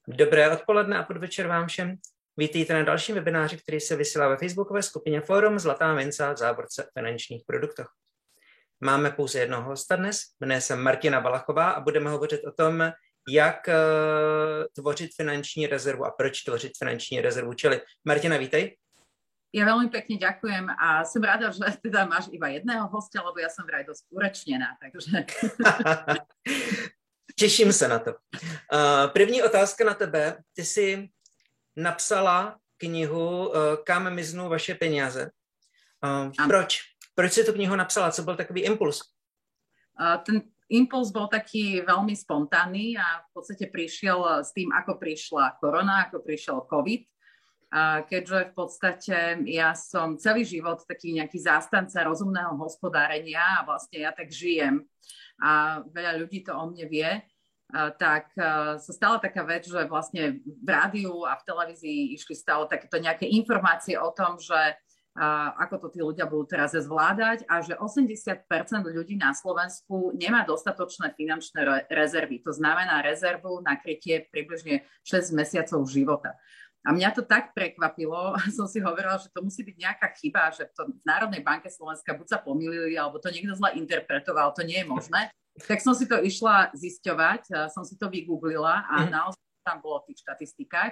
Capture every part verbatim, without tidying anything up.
Dobré odpoledne a podvečer vám všem. Vítejte na dalším webináři, který se vysílá ve facebookové skupině Fórum Zlatá mince v závorce finančních produktech. Máme pouze jednoho hosta dnes, jmenuje se Martina Balachová a budeme hovořit o tom, jak uh, tvořit finanční rezervu a proč tvořit finanční rezervu. Čili Martina, vítej. Ja veľmi pekne ďakujem a som rada, že teda máš iba jedného hostia, lebo ja som vraj dosť urečnená, takže... Těším se na to. Uh, první otázka na tebe. Ty jsi napsala knihu uh, Kam miznou vaše peníze. Uh, proč? Proč jsi tu knihu napsala? Co byl takový impuls? Uh, ten impuls bol taký veľmi spontánny a v podstate prišiel s tým, ako prišla korona, ako prišiel COVID. A keďže v podstate ja som celý život taký nejaký zástanca rozumného hospodárenia a vlastne ja tak žijem a veľa ľudí to o mne vie, tak sa stala taká vec, že vlastne v rádiu a v televízii išli stále takéto nejaké informácie o tom, že ako to tí ľudia budú teraz zvládať a že osemdesiat percent ľudí na Slovensku nemá dostatočné finančné rezervy. To znamená rezervu na krytie približne šesť mesiacov života. A mňa to tak prekvapilo, som si hovorila, že to musí byť nejaká chyba, že to v Národnej banke Slovenska buď sa pomýlili, alebo to niekto zle interpretoval, to nie je možné. Tak som si to išla zisťovať, som si to vygooglila a mm. naozaj tam bolo v tých štatistikách.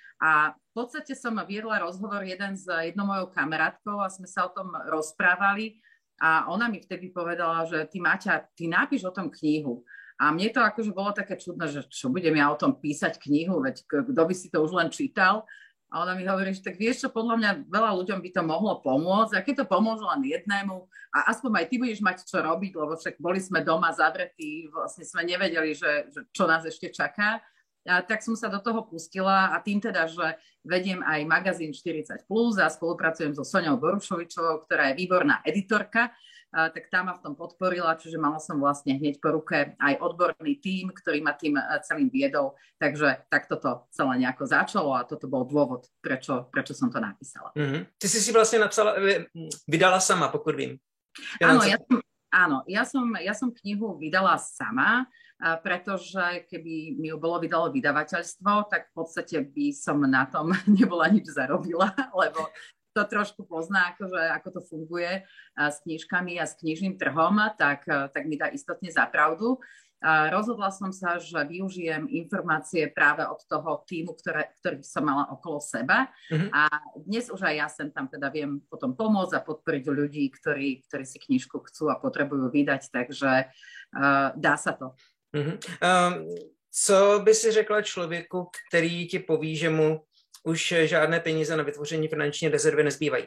A v podstate som viedla rozhovor jeden s jednou mojou kamarátkou a sme sa o tom rozprávali a ona mi vtedy povedala, že ty Maťa, ty napíš o tom knihu. A mne to akože bolo také čudné, že čo budem ja o tom písať knihu, veď kto by si to už len čítal. A ona mi hovorí, že tak vieš čo, podľa mňa veľa ľuďom by to mohlo pomôcť, a keď to pomôže len jednému, a aspoň aj ty budeš mať čo robiť, lebo však boli sme doma zavretí, vlastne sme nevedeli, že, že čo nás ešte čaká. A tak som sa do toho pustila a tým teda, že vediem aj magazín štyridsať plus a spolupracujem so Soňou Borušovičovou, ktorá je výborná editorka, a tak tá ma v tom podporila, čiže mala som vlastne hneď po ruke aj odborný tím, ktorý ma tým celým viedol, takže takto to celé nejako začalo a toto bol dôvod, prečo, prečo som to napísala. Mm-hmm. Ty si si vlastne napsala, vydala sama, pokud vím. Áno, ja som, áno ja, som, ja som knihu vydala sama, pretože keby mi ju bolo vydalo vydavateľstvo, tak v podstate by som na tom nebola nič zarobila, lebo to trošku pozná, akože, ako to funguje s knižkami a s knižným trhom, tak, tak mi dá istotne za pravdu. Rozhodla som sa, že využijem informácie práve od toho tímu, ktoré, ktorý som mala okolo seba. Mm-hmm. A dnes už aj ja sem tam teda viem potom pomôcť a podporiť ľudí, ktorí, ktorí si knižku chcú a potrebujú vydať, takže uh, dá sa to. Mm-hmm. Um, co by si řekla člověku, který ti poví, že mu už žádné peníze na vytvoření finanční rezervy nezbývají?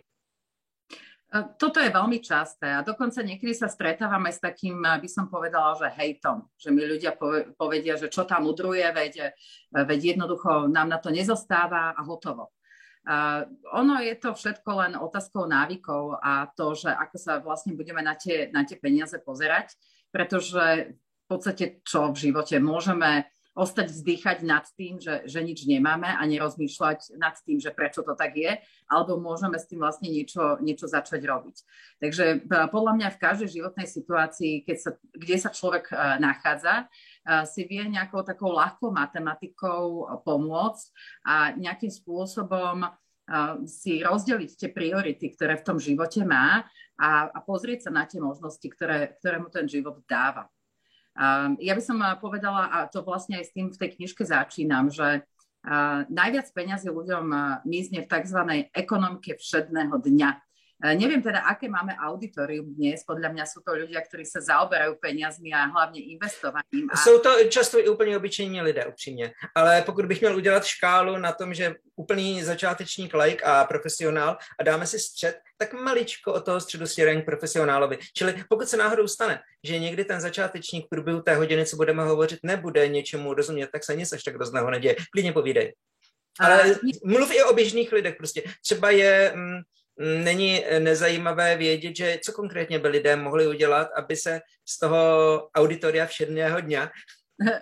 Toto je veľmi časté a dokonca niekedy sa stretávame s takým, by som povedala, že hejtom, že mi ľudia povedia, že čo tam udruje, veď, veď jednoducho nám na to nezostáva a hotovo. Uh, ono je to všetko len otázkou návykov a to, že ako sa vlastne budeme na tie, na tie peniaze pozerať, pretože v podstate čo v živote môžeme ostať vzdýchať nad tým, že, že nič nemáme a nerozmýšľať nad tým, že prečo to tak je, alebo môžeme s tým vlastne niečo, niečo začať robiť. Takže podľa mňa v každej životnej situácii, keď sa, kde sa človek nachádza, si vie nejakou takou ľahkou matematikou pomôcť a nejakým spôsobom si rozdeliť tie priority, ktoré v tom živote má a, a pozrieť sa na tie možnosti, ktoré, ktoré mu ten život dáva. Uh, ja by som uh, povedala, a to vlastne aj s tým v tej knižke začínam, že uh, najviac peňazí ľuďom uh, mizne v tzv. Ekonomike všedného dňa. Uh, neviem teda, aké máme auditorium dnes, podľa mňa sú to ľudia, ktorí sa zaoberajú peniazmi a hlavne investovaním. A... Jsou to často i úplně obyčejní lidé, upřímně. Ale pokud bych měl udělat škálu na tom, že úplný začátečník, laik a profesionál a dáme si střed, tak maličko od toho středu směrem k profesionálovi. Čili pokud se náhodou stane, že někdy ten začátečník v průběhu té hodiny, co budeme hovořit, nebude něčemu rozumět, tak se nic až tak hrozného neděje. Klidně povídej. Ale mluv i o běžných lidech prostě. Třeba je... Mm, není nezajímavé vědět, že co konkrétně by lidé mohli udělat, aby se z toho auditoria všedného dňa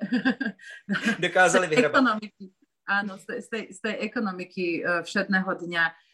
dokázali vyhrabat. Áno, z tej, z tej ekonomiky všedného dňa.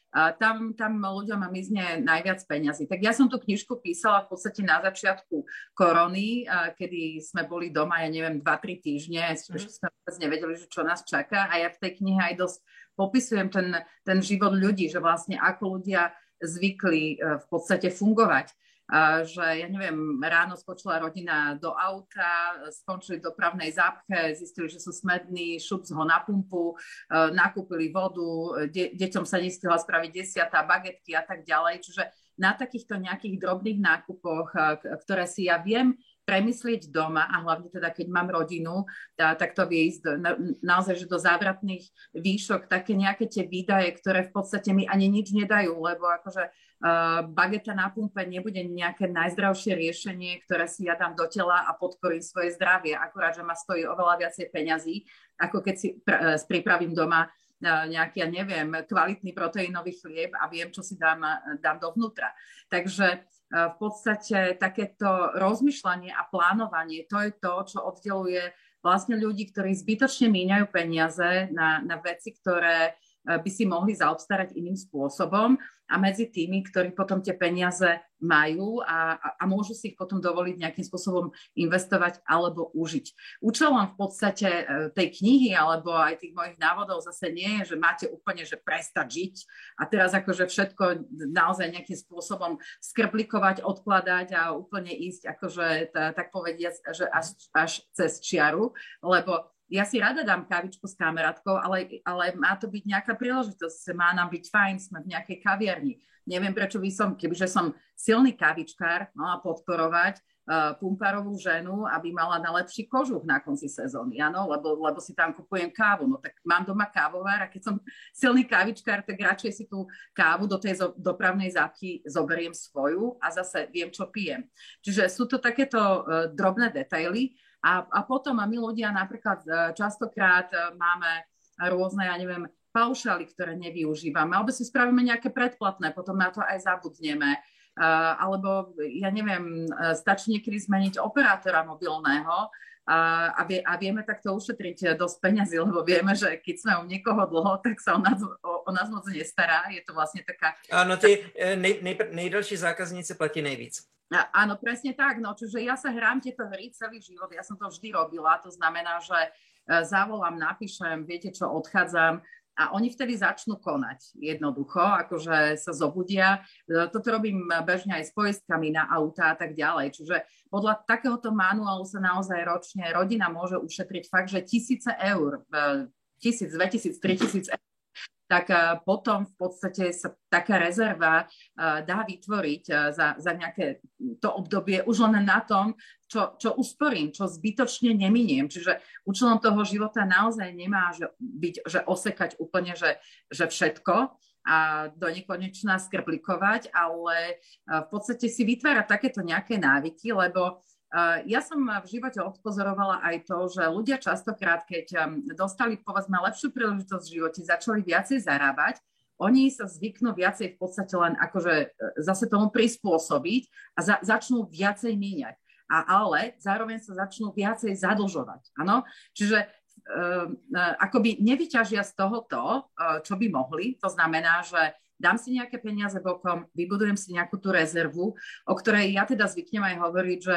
a tam, tam ľuďom mizne najviac peňazí. Tak ja som tú knižku písala v podstate na začiatku korony, kedy sme boli doma, ja neviem, dva tri týždne, mm. ešte sme vôbec nevedeli, že čo nás čaká a ja v tej knihe aj dosť popisujem ten, ten život ľudí, že vlastne ako ľudia zvykli v podstate fungovať. A že, ja neviem, ráno skočila rodina do auta, skončili v dopravnej zápche, zistili, že sú smední, šups ho na pumpu, nakúpili vodu, de- deťom sa nestihla spraviť desiatá, bagetky a tak ďalej. Čiže na takýchto nejakých drobných nákupoch, ktoré si ja viem premyslieť doma a hlavne teda, keď mám rodinu, tá, tak to vie ísť na, naozaj, že do závratných výšok, také nejaké tie výdaje, ktoré v podstate mi ani nič nedajú, lebo akože uh, bageta na pumpe nebude nejaké najzdravšie riešenie, ktoré si ja dám do tela a podporím svoje zdravie, akurát, že ma stojí oveľa viacej peňazí, ako keď si pr- pripravím doma nejaký, ja neviem, kvalitný proteínový chlieb a viem, čo si dám, dám dovnútra. Takže v podstate takéto rozmýšľanie a plánovanie, to je to, čo oddeluje vlastne ľudí, ktorí zbytočne míňajú peniaze na, na veci, ktoré by si mohli zaobstarať iným spôsobom a medzi tými, ktorí potom tie peniaze majú a, a, a môžu si ich potom dovoliť nejakým spôsobom investovať alebo užiť. Účelom v podstate tej knihy alebo aj tých mojich návodov zase nie je, že máte úplne, že prestať žiť a teraz akože všetko naozaj nejakým spôsobom skrblikovať, odkladať a úplne ísť akože tá, tak povediac, že až, až cez čiaru, lebo ja si rada dám kávičku s kamarátkou, ale, ale má to byť nejaká príležitosť, má nám byť fajn, sme v nejakej kaviarni. Neviem, prečo by som, kebyže som silný kavičkár, mala podporovať uh, pumpárovú ženu, aby mala na lepší kožuch na konci sezóny, áno, lebo, lebo si tam kupujem kávu. No tak mám doma kávovár a keď som silný kavičkár, tak radšej si tú kávu do tej zo, dopravnej zápky zoberiem svoju a zase viem, čo pijem. Čiže sú to takéto uh, drobné detaily. A, a potom a my ľudia napríklad častokrát máme rôzne, ja neviem, paušály, ktoré nevyužívame, alebo si spravíme nejaké predplatné, potom na to aj zabudneme. Uh, alebo, ja neviem, stačí niekedy zmeniť operátora mobilného uh, a, vie, a vieme takto ušetriť dosť peňazí, lebo vieme, že keď sme u niekoho dlho, tak sa o nás, o, o nás moc nestará. Je to vlastne taká... Áno, tí nej, nej, nejdelší zákazníci platí nejvíc. Áno, presne tak. No, čiže ja sa hrám tieto hry celý život. Ja som to vždy robila. To znamená, že zavolám, napíšem, viete čo, odchádzam a oni vtedy začnú konať. Jednoducho, akože sa zobudia. Toto robím bežne aj s poistkami na auta a tak ďalej. Čiže podľa takéhoto manuálu sa naozaj ročne rodina môže ušetriť fakt, že tisíce eur, tisíc, dvetisíc, tritisíc eur. Tak potom v podstate sa taká rezerva dá vytvoriť za, za nejaké to obdobie už len na tom, čo, čo usporím, čo zbytočne neminiem. Čiže účelom toho života naozaj nemá že byť, že osekať úplne, že, že všetko a do nekonečna skrblikovať, ale v podstate si vytvárať takéto nejaké návyky, lebo Uh, ja som v živote odpozorovala aj to, že ľudia častokrát, keď um, dostali, povedzme, lepšiu príležitosť v živote, začali viacej zarábať, oni sa zvyknú viacej v podstate len akože zase tomu prispôsobiť a za, začnú viacej míňať. A, ale zároveň sa začnú viacej zadlžovať. Áno? Čiže uh, uh, akoby nevyťažia z tohoto, uh, čo by mohli. To znamená, že dám si nejaké peniaze bokom, vybudujem si nejakú tú rezervu, o ktorej ja teda zvyknem aj hovoriť, že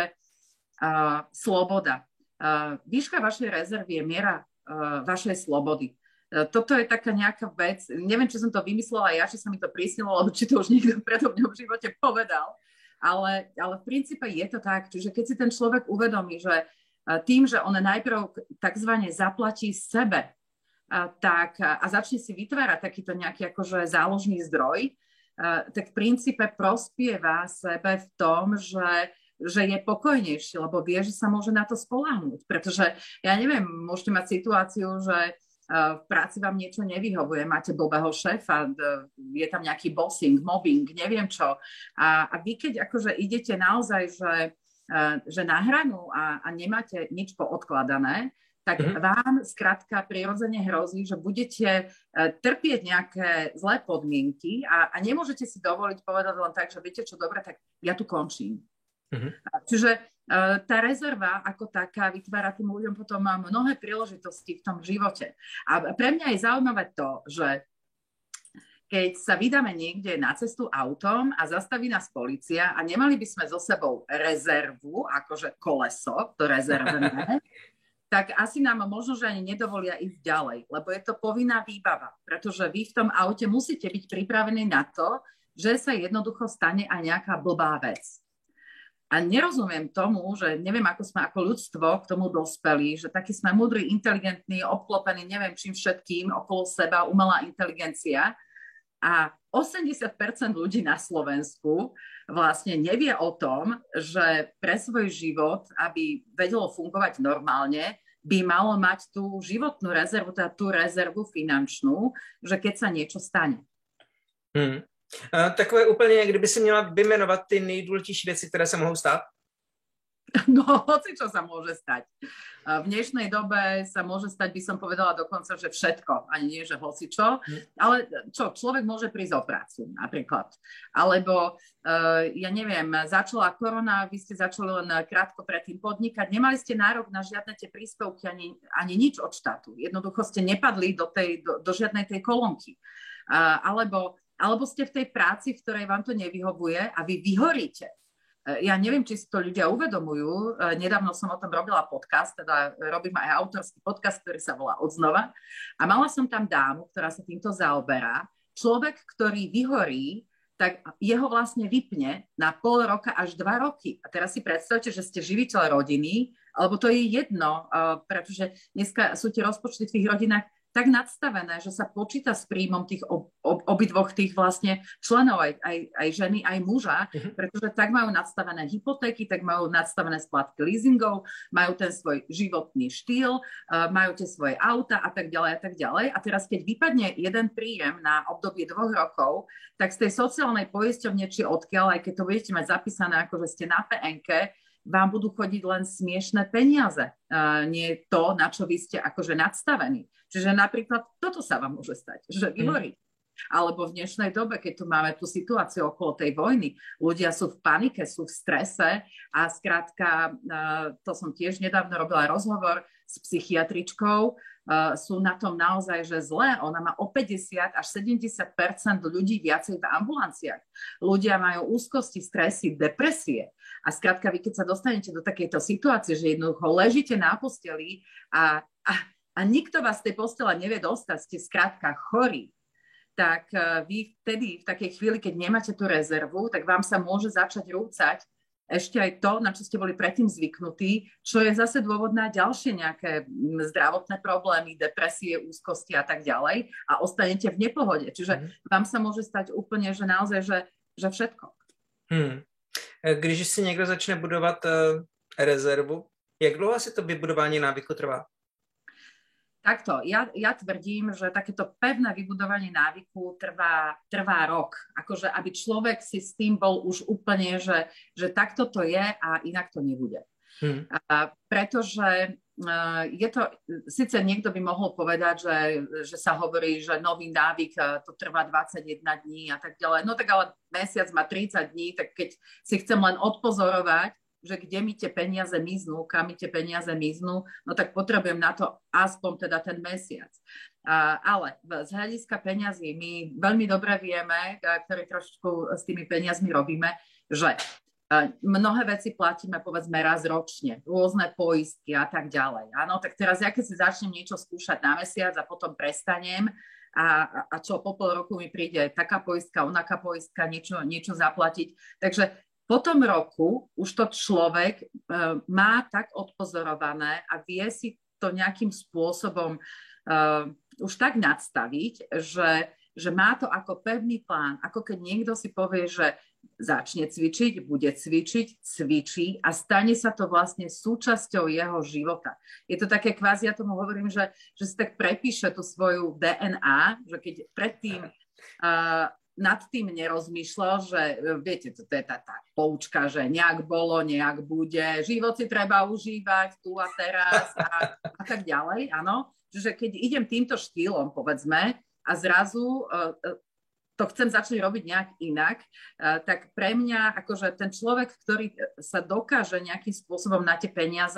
Uh, sloboda. Uh, výška vašej rezervy je miera uh, vašej slobody. Uh, toto je taká nejaká vec, neviem, či som to vymyslela ja, či sa mi to prísnilo, alebo či to už niekto predo mňou v živote povedal, ale, ale v princípe je to tak, čiže keď si ten človek uvedomí, že uh, tým, že on najprv takzvané zaplatí sebe, uh, tak, uh, a začne si vytvárať takýto nejaký akože záložný zdroj, uh, tak v princípe prospieva sebe v tom, že že je pokojnejší, lebo vie, že sa môže na to spoľahnúť. Pretože, ja neviem, môžete mať situáciu, že v práci vám niečo nevyhovuje, máte blbého šéfa, je tam nejaký bossing, mobbing, neviem čo. A, a vy, keď akože idete naozaj, že, že na hranu a, a nemáte nič poodkladané, tak mm-hmm. vám skrátka prirodzene hrozí, že budete trpieť nejaké zlé podmienky a, a nemôžete si dovoliť povedať len tak, že viete čo, dobre, tak ja tu končím. Uh-huh. Čiže uh, tá rezerva ako taká vytvára tým ľuďom potom mnohé príležitosti v tom živote. A pre mňa je zaujímavé to, že keď sa vydáme niekde na cestu autom a zastaví nás polícia a nemali by sme so sebou rezervu, akože koleso, to rezervné, tak asi nám možno, že ani nedovolia ísť ďalej, lebo je to povinná výbava, pretože vy v tom aute musíte byť pripravení na to, že sa jednoducho stane aj nejaká blbá vec. A nerozumiem tomu, že neviem, ako sme ako ľudstvo k tomu dospeli, že takí sme múdri, inteligentní, obklopení, neviem čím všetkým, okolo seba, umelá inteligencia. A osemdesiat percent ľudí na Slovensku vlastne nevie o tom, že pre svoj život, aby vedelo fungovať normálne, by malo mať tú životnú rezervu, teda tú rezervu finančnú, že keď sa niečo stane. Hmm. A takové úplně, kdyby si měla vymenovat ty nejdůležitější věci, které se mohou stát? No, hoci čo sa môže stať. V dnešnej dobe sa môže stať, by som povedala dokonca, že všetko, ani nie, že hoci čo, ale čo, človek môže prísť o prácu napríklad. Alebo, uh, ja neviem, začala korona, vy ste začali len krátko predtým podnikať, nemali ste nárok na žiadne tie príspevky, ani, ani nič od štátu. Jednoducho ste nepadli do, tej, do, do žiadnej tej kolónky. Uh, alebo, alebo ste v tej práci, v ktorej vám to nevyhovuje a vy vyhoríte. Ja neviem, či si to ľudia uvedomujú. Nedávno som o tom robila podcast, teda robím aj autorský podcast, ktorý sa volá Odznova. A mala som tam dámu, ktorá sa týmto zaoberá. Človek, ktorý vyhorí, tak jeho vlastne vypne na pol roka až dva roky. A teraz si predstavte, že ste živiteľ rodiny, alebo to je jedno, pretože dneska sú tie rozpočty v tých rodinách tak nadstavené, že sa počíta s príjmom tých ob, ob, obidvoch tých vlastne členov, aj, aj, aj ženy, aj muža, uh-huh. pretože tak majú nadstavené hypotéky, tak majú nadstavené splatky leasingov, majú ten svoj životný štýl, uh, majú tie svoje auta a tak ďalej a tak ďalej. A teraz, keď vypadne jeden príjem na obdobie dvoch rokov, tak z tej sociálnej poisťovne či odkiaľ, aj keď to budete mať zapísané, ako že ste na pé en ké, vám budú chodiť len smiešné peniaze. Uh, nie to, na čo vy ste akože nadstavení. Čiže napríklad toto sa vám môže stať, že vyhorí. Mm. Alebo v dnešnej dobe, keď tu máme tú situáciu okolo tej vojny, ľudia sú v panike, sú v strese a skrátka, uh, to som tiež nedávno robila rozhovor s psychiatričkou, uh, sú na tom naozaj, že zle. Ona má o päťdesiat až sedemdesiat percent ľudí viacej v ambulanciách. Ľudia majú úzkosti, stresy, depresie. A skrátka, vy keď sa dostanete do takejto situácie, že jednoducho ležíte na posteli a, a, a nikto vás z tej postele nevie dostať, ste skrátka chorí, tak vy vtedy, v takej chvíli, keď nemáte tú rezervu, tak vám sa môže začať rúcať ešte aj to, na čo ste boli predtým zvyknutí, čo je zase dôvod na ďalšie nejaké zdravotné problémy, depresie, úzkosti a tak ďalej a ostanete v nepohode. Čiže mm. vám sa môže stať úplne, že naozaj, že, že všetko. Hmm. Když si někdo začne budovat uh, rezervu, jak dlouho si to vybudování návyku trvá? Takto, ja, ja tvrdím, že takéto pevné vybudovanie návyku trvá, trvá rok. Akože, aby človek si s tým bol už úplne, že, že takto to je a inak to nebude. Hmm. A pretože uh, je to, síce niekto by mohol povedať, že, že sa hovorí, že nový návyk to trvá dvadsaťjeden dní a tak ďalej. No tak ale mesiac má tridsať dní, tak keď si chcem len odpozorovať, že kde mi tie peniaze miznú, kam mi tie peniaze miznú, no tak potrebujem na to aspoň teda ten mesiac. Uh, ale z hľadiska peňazí my veľmi dobre vieme, ktorí trošku s tými peniazmi robíme, že uh, mnohé veci platíme povedzme raz ročne, rôzne poistky a tak ďalej. Áno, tak teraz ja keď si začnem niečo skúšať na mesiac a potom prestanem, a, a čo po pol roku mi príde taká poistka, onaká poistka, niečo, niečo zaplatiť. Takže po tom roku už to človek uh, má tak odpozorované a vie si to nejakým spôsobom uh, už tak nadstaviť, že, že má to ako pevný plán. Ako keď niekto si povie, že začne cvičiť, bude cvičiť, cvičí a stane sa to vlastne súčasťou jeho života. Je to také kvázi, ja tomu hovorím, že, že si tak prepíše tú svoju dé en á, že keď predtým uh, nad tým nerozmýšľal, že viete, to je tá, tá poučka, že nejak bolo, nejak bude, život si treba užívať tu a teraz a, a tak ďalej, áno. Čiže keď idem týmto štýlom, povedzme, a zrazu uh, to chcem začať robiť nejak inak, uh, tak pre mňa, akože ten človek, ktorý sa dokáže nejakým spôsobom na tie peniaze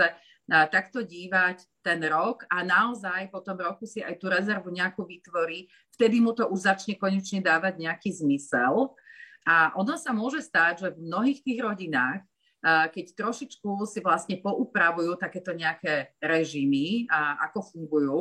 takto dívať ten rok a naozaj po tom roku si aj tú rezervu nejakú vytvorí, vtedy mu to už začne konečne dávať nejaký zmysel. A ono sa môže stať, že v mnohých tých rodinách, keď trošičku si vlastne poupravujú takéto nejaké režimy, a ako fungujú,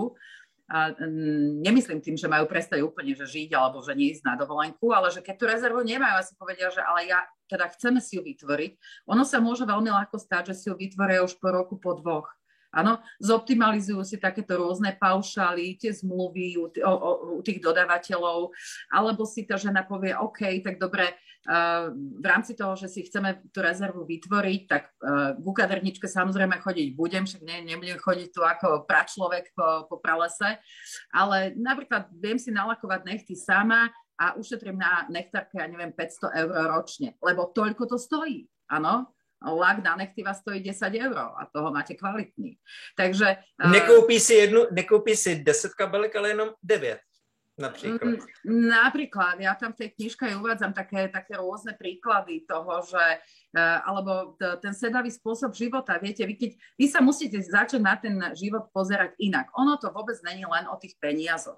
a nemyslím tým, že majú prestať úplne že žiť alebo že nie ísť na dovolenku, ale že keď tú rezervu nemajú a si povedia, že ale ja teda chceme si ju vytvoriť, ono sa môže veľmi ľahko stať, že si ju vytvoria už po roku, po dvoch. Áno, zoptimalizujú si takéto rôzne paušály, tie zmluvy u, o, o, u tých dodávateľov, alebo si tá žena povie, OK, tak dobre, uh, v rámci toho, že si chceme tú rezervu vytvoriť, tak uh, ku kaderničke samozrejme chodiť budem, však ne, nebudem chodiť tu ako pračlovek po, po pralese, ale napríklad viem si nalakovať nechty sama a ušetrím na nechtárke, ja neviem, päťsto eur ročne, lebo toľko to stojí, áno. Lak na nechty vás stojí desať eur a toho máte kvalitný. Takže... Nekoupí si jednu, nekoupí si deset kabelek, ale jenom devět. Napríklad. Napríklad, ja tam v tej knižke uvádzam také, také rôzne príklady toho, že alebo ten sedavý spôsob života, viete, vy, keď, vy sa musíte začať na ten život pozerať inak. Ono to vôbec není len o tých peniazoch,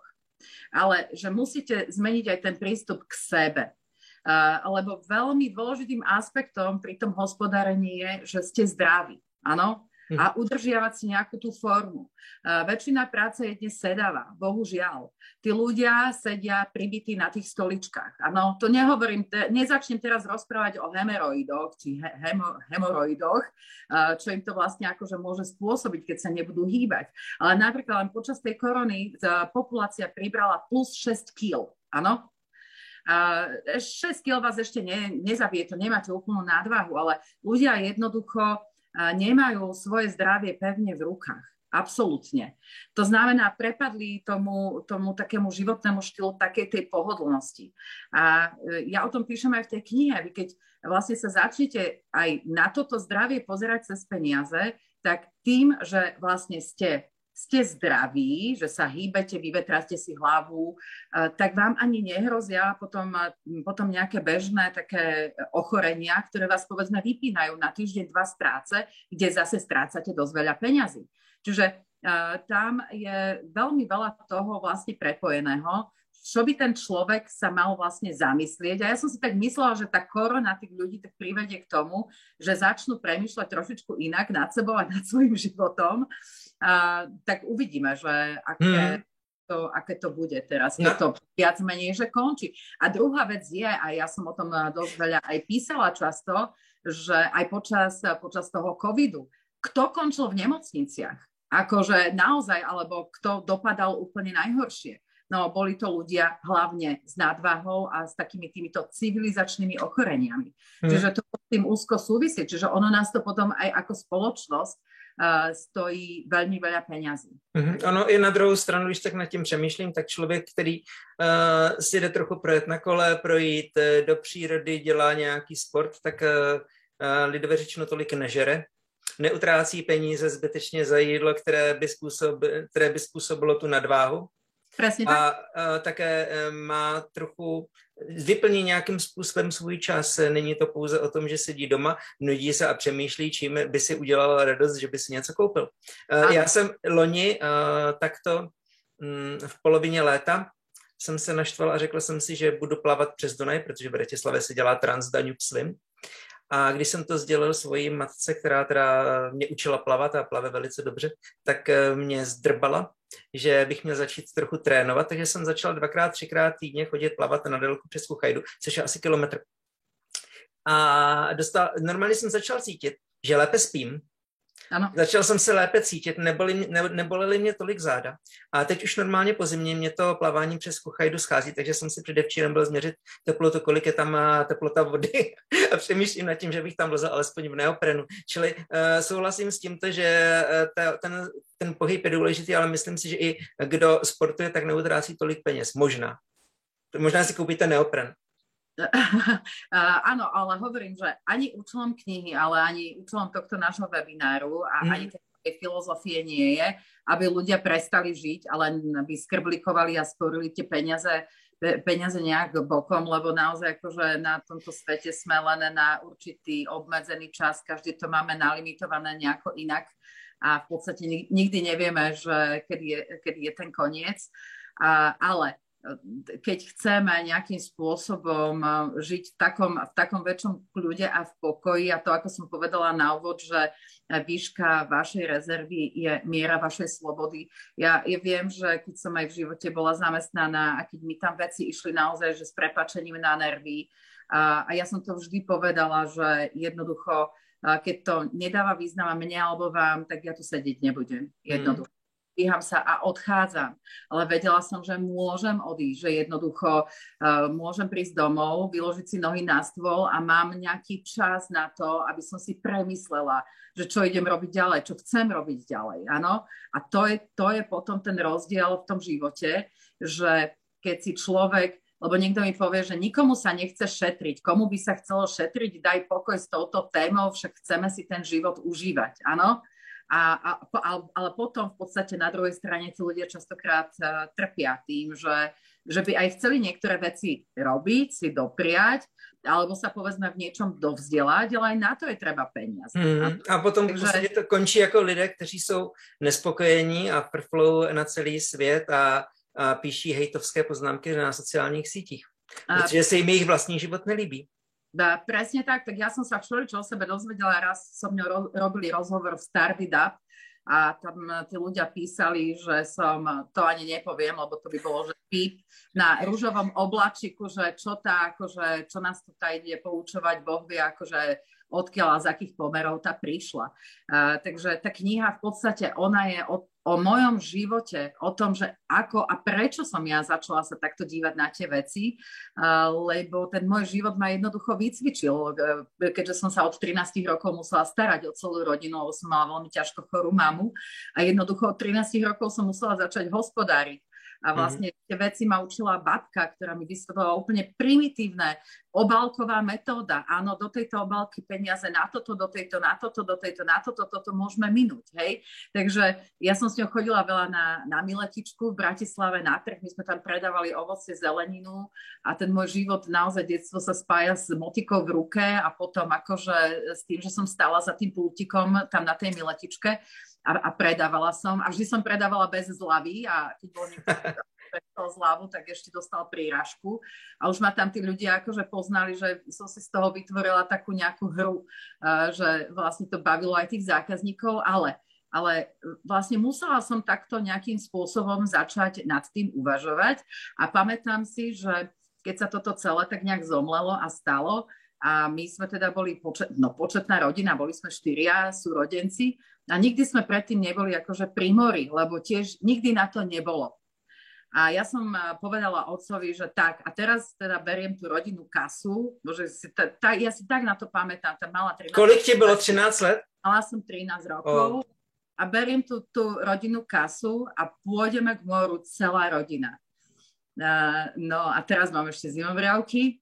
ale že musíte zmeniť aj ten prístup k sebe. Uh, lebo veľmi dôležitým aspektom pri tom hospodárení je, že ste zdraví, áno? A udržiavať si nejakú tú formu. Uh, väčšina práce je dnes sedavá, bohužiaľ. Tí ľudia sedia pribití na tých stoličkách. Áno, to nehovorím, te, nezačnem teraz rozprávať o hemeroidoch, či he, hemo, hemoroidoch, uh, čo im to vlastne akože môže spôsobiť, keď sa nebudú hýbať. Ale napríklad len počas tej korony uh, populácia pribrala plus šesť kíl, áno? Uh, šesť kíl vás ešte ne, nezabije, to nemáte úplnú nadvahu, ale ľudia jednoducho uh, nemajú svoje zdravie pevne v rukách. Absolútne. To znamená, prepadli tomu, tomu takému životnému štýlu takej tej pohodlnosti. A uh, ja o tom píšem aj v tej knihe. Vy keď vlastne sa začnete aj na toto zdravie pozerať cez peniaze, tak tým, že vlastne ste ste zdraví, že sa hýbete, vyvetráte si hlavu, tak vám ani nehrozia potom, potom nejaké bežné také ochorenia, ktoré vás povedzme vypínajú na týždeň, dva z práce, kde zase strácate dosť veľa peňazí. Čiže uh, tam je veľmi veľa toho vlastne prepojeného, čo by ten človek sa mal vlastne zamyslieť. A ja som si tak myslela, že tá korona tých ľudí tak privedie k tomu, že začnú premýšľať trošičku inak nad sebou a nad svojím životom. A, tak uvidíme, že aké, hmm. to, aké to bude teraz, keď no. to viac menej, že končí. A druhá vec je, a ja som o tom dosť veľa aj písala často, že aj počas, počas toho covidu, kto končil v nemocniciach? Akože naozaj, alebo kto dopadal úplne najhoršie? No, boli to ľudia hlavne s nadvahou a s takými týmito civilizačnými ochoreniami. Hmm. Čiže to s tým úzko súvisí. Čiže ono nás to potom aj ako spoločnosť uh, stojí veľmi veľa peňazí. Hmm. Ono i na druhou stranu, když tak nad tím přemýšlím, tak člověk, který uh, si jde trochu projet na kole, projít uh, do přírody, dělá nějaký sport, tak uh, uh, lidově řečeno tolik nežere. Neutrácí peníze zbytečně za jídlo, které by, způsob, které by způsobilo tu nadváhu. Presne a, a také má trochu, vyplní nějakým způsobem svůj čas. Není to pouze o tom, že sedí doma, nudí se a přemýšlí, čím by si udělal radost, že by si něco koupil. A já jsem loni takto v polovině léta jsem se naštval a řekl jsem si, že budu plavat přes Dunaj, protože v Bratislavě se dělá Transdanube Slim. A když jsem to sdělil svojí matce, která teda mě učila plavat a plave velice dobře, tak mě zdrbala, že bych měl začít trochu trénovat, takže jsem začal dvakrát, třikrát týdně chodit plavat na délku přes Kuchajdu, což je asi kilometr. A dostal, normálně jsem začal cítit, že lépe spím. Ano. Začal jsem se lépe cítit, neboli, ne, nebolely mě tolik záda. A teď už normálně po zimě mě to plavání přes Kuchajdu schází, takže jsem si předevčírem byl změřit teplotu, kolik je tam teplota vody a přemýšlím nad tím, že bych tam vlezl alespoň v neoprenu. Čili uh, souhlasím s tímto, že uh, ta, ten, ten pohyb je důležitý, ale myslím si, že i kdo sportuje, tak neutrácí tolik peněz. Možná. Možná si koupíte neopren. Uh, áno, ale hovorím, že ani účelom knihy, ale ani účelom tohto nášho webináru a mm. ani tej filozofie nie je, aby ľudia prestali žiť, ale aby skrblikovali a sporili tie peniaze, peniaze nejak bokom, lebo naozaj akože na tomto svete sme len na určitý obmedzený čas, každý to máme nalimitované nejako inak. a v podstate nikdy nevieme, že kedy je, kedy je ten koniec. A, ale keď chceme nejakým spôsobom žiť v takom, v takom väčšom kľude a v pokoji, a to, ako som povedala na úvod, že výška vašej rezervy je miera vašej slobody. Ja, ja viem, že keď som aj v živote bola zamestnaná a keď mi tam veci išli naozaj, že s prepáčením na nervy, a, a ja som to vždy povedala, že jednoducho, keď to nedáva význam mne alebo vám, tak ja tu sedieť nebudem. Jednoducho. Mm. Dvíham sa a odchádzam. Ale vedela som, že môžem odísť, že jednoducho uh, môžem prísť domov, vyložiť si nohy na stôl a mám nejaký čas na to, aby som si premyslela, že čo idem robiť ďalej, čo chcem robiť ďalej. Áno? A to je, to je potom ten rozdiel v tom živote, že keď si človek, lebo niekto mi povie, že nikomu sa nechce šetriť, komu by sa chcelo šetriť, daj pokoj s touto témou, však chceme si ten život užívať. Áno? A, a, ale potom v podstate na druhej strane tí ľudia častokrát uh, trpia tým, že, že by aj chceli niektoré veci robiť, si dopriať, alebo sa povedzme v niečom dovzdelať, ale aj na to je treba peniaze. Hmm. A potom Takže... v podstatě to končí jako lidé, kteří jsou nespokojení a prflou na celý svět a, a píší hejtovské poznámky na sociálních sítích, protože se jim jejich vlastní život nelíbí. Da, presne tak, tak ja som sa všeličo o sebe dozvedela, raz so mňou ro- robili rozhovor v Startup a tam tí ľudia písali, že som, to ani nepoviem, lebo to by bolo, že píp na ružovom oblačiku, že čo tá, akože, čo nás tu tá ide poučovať, Boh vie, akože odkiaľ a z akých pomerov tá prišla. Uh, takže tá kniha v podstate, ona je o, o mojom živote, o tom, že ako a prečo som ja začala sa takto dívať na tie veci, uh, lebo ten môj život ma jednoducho vycvičil, uh, keďže som sa od trinástich rokov musela starať o celú rodinu, lebo som mala veľmi ťažko chorú mamu a jednoducho od trinástich rokov som musela začať hospodáriť. A vlastne mm-hmm. tie veci ma učila babka, ktorá mi vysvetlovala úplne primitívne obálková metóda. Áno, do tejto obálky peniaze na toto, do tejto, na toto, do tejto, na toto, toto môžeme minúť, hej. Takže ja som s ňou chodila veľa na, na Miletičku v Bratislave na trh, my sme tam predávali ovocie, zeleninu a ten môj život, naozaj detstvo sa spája s motikou v ruke a potom akože s tým, že som stála za tým pultikom tam na tej Miletičke a, a predávala som a vždy som predávala bez zľavy a keď bol niekto prestal zľavu, tak ešte dostal prírážku a už ma tam tí ľudia akože poznali, že som si z toho vytvorila takú nejakú hru, uh, že vlastne to bavilo aj tých zákazníkov, ale, ale vlastne musela som takto nejakým spôsobom začať nad tým uvažovať a pamätám si, že keď sa toto celé tak nejak zomlelo a stalo a my sme teda boli počet, no, početná rodina, boli sme štyria súrodenci a nikdy sme predtým neboli akože pri mori, lebo tiež nikdy na to nebolo. A ja som povedala otcovi, že tak, a teraz teda beriem tú rodinnú kasu, bože, si ta, ta, ja si tak na to pamätám, tam mala trinásť. Kolik ti bolo, trinásť let? Mala som trinásť rokov oh. a beriem tú, tú rodinnú kasu a pôjdeme k moru celá rodina. Uh, no a teraz mám ešte zimobriavky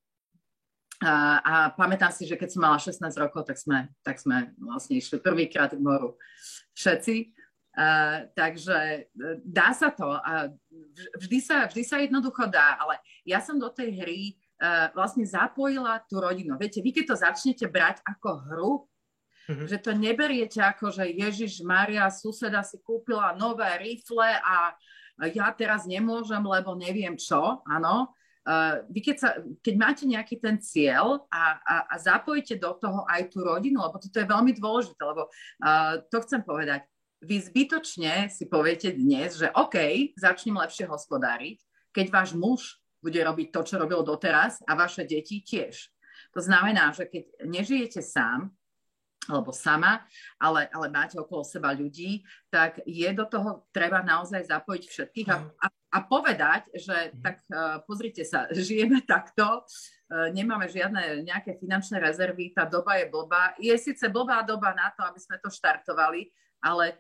uh, a pamätám si, že keď som mala šestnásť rokov, tak sme, tak sme vlastne išli prvýkrát k moru všetci. Uh, takže uh, dá sa to. Uh, vždy, sa, vždy sa jednoducho dá, ale ja som do tej hry uh, vlastne zapojila tú rodinu. Viete, vy keď to začnete brať ako hru, mm-hmm. že to neberiete ako, že Ježiš Maria, suseda si kúpila nové rifle a ja teraz nemôžem, lebo neviem čo, áno. Uh, vy keď, sa, keď máte nejaký ten cieľ a, a, a zapojíte do toho aj tú rodinu, lebo toto je veľmi dôležité, lebo uh, to chcem povedať, vy zbytočne si poviete dnes, že OK, začnem lepšie hospodáriť, keď váš muž bude robiť to, čo robil doteraz a vaše deti tiež. To znamená, že keď nežijete sám, alebo sama, ale, ale máte okolo seba ľudí, tak je do toho treba naozaj zapojiť všetkých a, a, a povedať, že tak uh, pozrite sa, žijeme takto, uh, nemáme žiadne nejaké finančné rezervy, tá doba je blbá. Je síce blbá doba na to, aby sme to štartovali, ale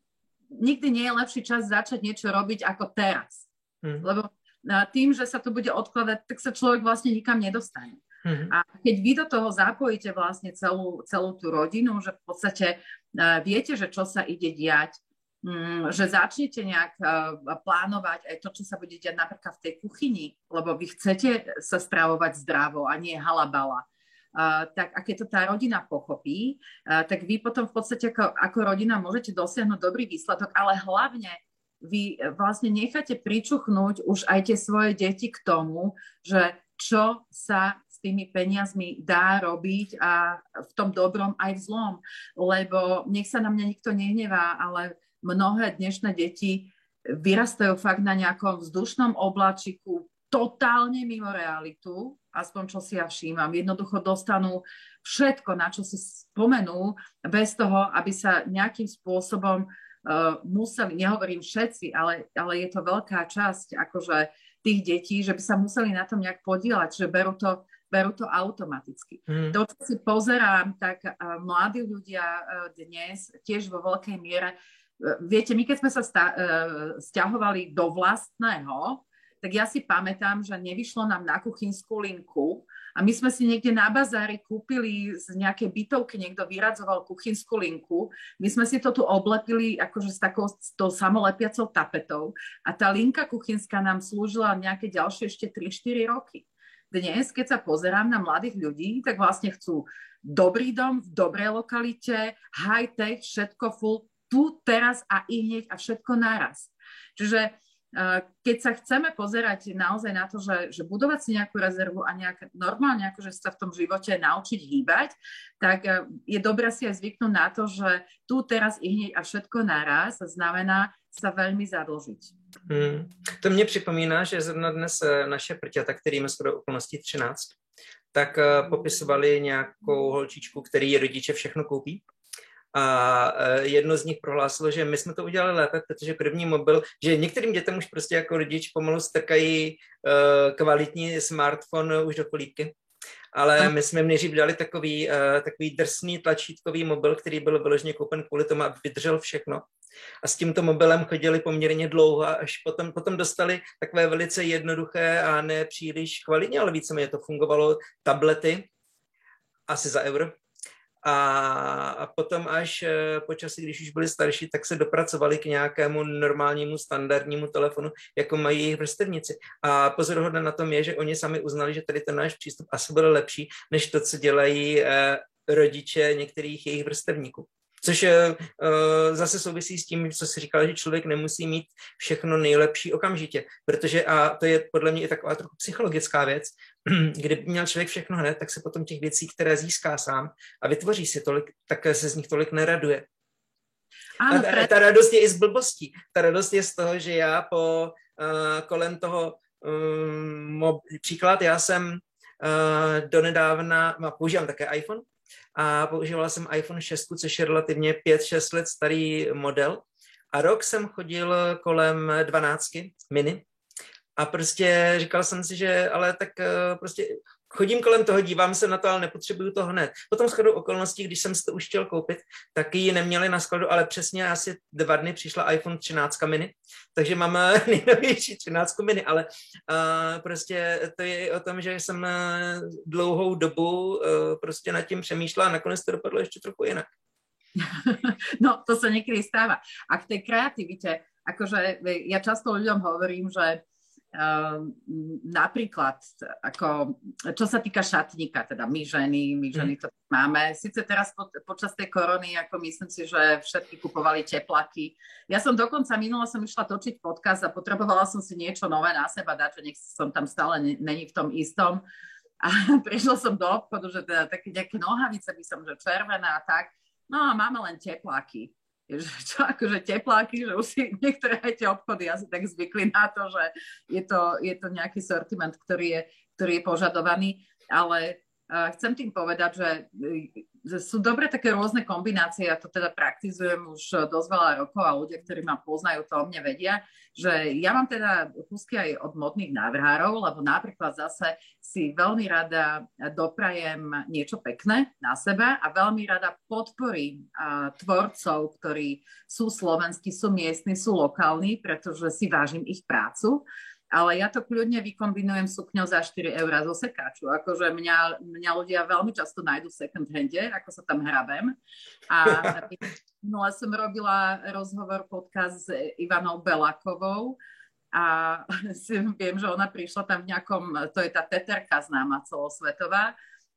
nikdy nie je lepší čas začať niečo robiť ako teraz. Hmm. Lebo uh, tým, že sa to bude odkladať, tak sa človek vlastne nikam nedostane. Mm-hmm. A keď vy do toho zapojíte vlastne celú, celú tú rodinu, že v podstate uh, viete, že čo sa ide diať, um, že začnete nejak uh, plánovať aj to, čo sa bude diať napríklad v tej kuchyni, lebo vy chcete sa stravovať zdravo a nie halabala. Uh, tak a keď to tá rodina pochopí, uh, tak vy potom v podstate ako, ako rodina môžete dosiahnuť dobrý výsledok, ale hlavne vy vlastne necháte pričuchnúť už aj tie svoje deti k tomu, že čo sa s tými peniazmi dá robiť a v tom dobrom aj v zlom. Lebo nech sa na mňa nikto nehnevá, ale mnohé dnešné deti vyrastajú fakt na nejakom vzdušnom obláčiku, totálne mimo realitu, aspoň čo si ja všímam. Jednoducho dostanú všetko, na čo si spomenú, bez toho, aby sa nejakým spôsobom uh, museli, nehovorím všetci, ale, ale je to veľká časť akože tých detí, že by sa museli na tom nejak podieľať, že berú to, berú to automaticky. Mm. To, čo si pozerám, tak uh, mladí ľudia uh, dnes tiež vo veľkej miere, uh, viete, my keď sme sa sta- uh, sťahovali do vlastného, tak ja si pamätám, že nevyšlo nám na kuchynskú linku a my sme si niekde na bazári kúpili z nejakej bytovky, niekto vyradzoval kuchynskú linku, my sme si to tu oblepili akože s takou s tou samolepiacou tapetou a tá linka kuchynská nám slúžila nejaké ďalšie ešte tri štyri roky. Dnes, keď sa pozerám na mladých ľudí, tak vlastne chcú dobrý dom v dobrej lokalite, high-tech, všetko full, tu, teraz a i hneď a všetko naraz. Čiže keď sa chceme pozerať naozaj na to, že, že budovať si nejakú rezervu a nejak normálne akože sa v tom živote naučiť hýbať, tak je dobré si aj zvyknúť na to, že tu, teraz i hneď a všetko naraz znamená sa veľmi zadlžiť. Hmm. To mě připomíná, že zrovna dnes naše prťata, kterým je skoro okolností třináct, tak popisovali nějakou holčičku, který rodiče všechno koupí. A jedno z nich prohlásilo, že my jsme to udělali lépe, protože první mobil, že některým dětem už prostě jako rodič pomalu strkají uh, kvalitní smartphone už do polívky. Ale my jsme jim nejdřív dali takový, uh, takový drsný tlačítkový mobil, který byl vyloženě koupen kvůli tomu, aby vydržel všechno. A s tímto mobilem chodili poměrně dlouho a až potom, potom dostali takové velice jednoduché a ne příliš kvalitně, ale víceméně to fungovalo, tablety, asi za euro. A potom až počasí, když už byli starší, tak se dopracovali k nějakému normálnímu standardnímu telefonu, jako mají jejich vrstevníci. A pozoruhodné na tom je, že oni sami uznali, že tady ten náš přístup asi byl lepší, než to, co dělají rodiče některých jejich vrstevníků. Což uh, zase souvisí s tím, co si říkala, že člověk nemusí mít všechno nejlepší okamžitě, protože, a to je podle mě i taková trochu psychologická věc, kdyby měl člověk všechno hned, tak se potom těch věcí, které získá sám a vytvoří si tolik, tak se z nich tolik neraduje. Ano, a ta, ta radost je i z blbostí. Ta radost je z toho, že já po uh, kolem toho um, mob, příklad, já jsem uh, donedávna, používám také iPhone, a používala jsem iPhone šest, což je relativně pět šest let starý model. A rok jsem chodil kolem dvanáctky mini. A prostě říkal jsem si, že ale tak prostě chodím kolem toho, dívám se na to, ale nepotřebuju to hned. Potom shodou okolností, když jsem si to už chtěl koupit, tak ji neměli na skladu, ale přesně asi dva dny přišla iPhone třináct mini, takže mám nejnovější třináct mini, ale uh, prostě to je o tom, že jsem dlouhou dobu uh, prostě nad tím přemýšlela a nakonec to dopadlo ještě trochu jinak. No, to sa niekedy stáva. A k tej kreativite, akože ja často ľuďom hovorím, že Uh, napríklad, ako, čo sa týka šatníka, teda my ženy, my ženy to máme. Sice teraz po, počas tej korony, ako myslím si, že všetky kupovali tepláky. Ja som dokonca minula som išla točiť podcast a potrebovala som si niečo nové na seba dať, že nech som tam stále není v tom istom. A prišla som do obchodu, že teda také nejaké nohavice by som, že červená a tak. No a máme len tepláky. Čo akože tepláky, že už si niektoré aj tie obchody asi tak zvykli na to, že je to, je to nejaký sortiment, ktorý je, ktorý je požadovaný, ale uh, chcem tým povedať, že, že sú dobre také rôzne kombinácie, ja to teda praktizujem už dosť veľa rokov a ľudia, ktorí ma poznajú, to o mne vedia, že ja mám teda kúsky aj od modných návrhárov, lebo napríklad zase si veľmi rada doprajem niečo pekné na seba a veľmi rada podporím uh, tvorcov, ktorí sú slovenskí, sú miestni, sú lokálni, pretože si vážim ich prácu. Ale ja to kľudne vykombinujem sukňou za štyri eurá zo sekáču. Akože mňa, mňa ľudia veľmi často nájdu v second hande, ako sa tam hrabem. A minule som robila rozhovor, podcast s Ivanou Belákovou a si viem, že ona prišla tam v nejakom, to je tá teterka známa celosvetová,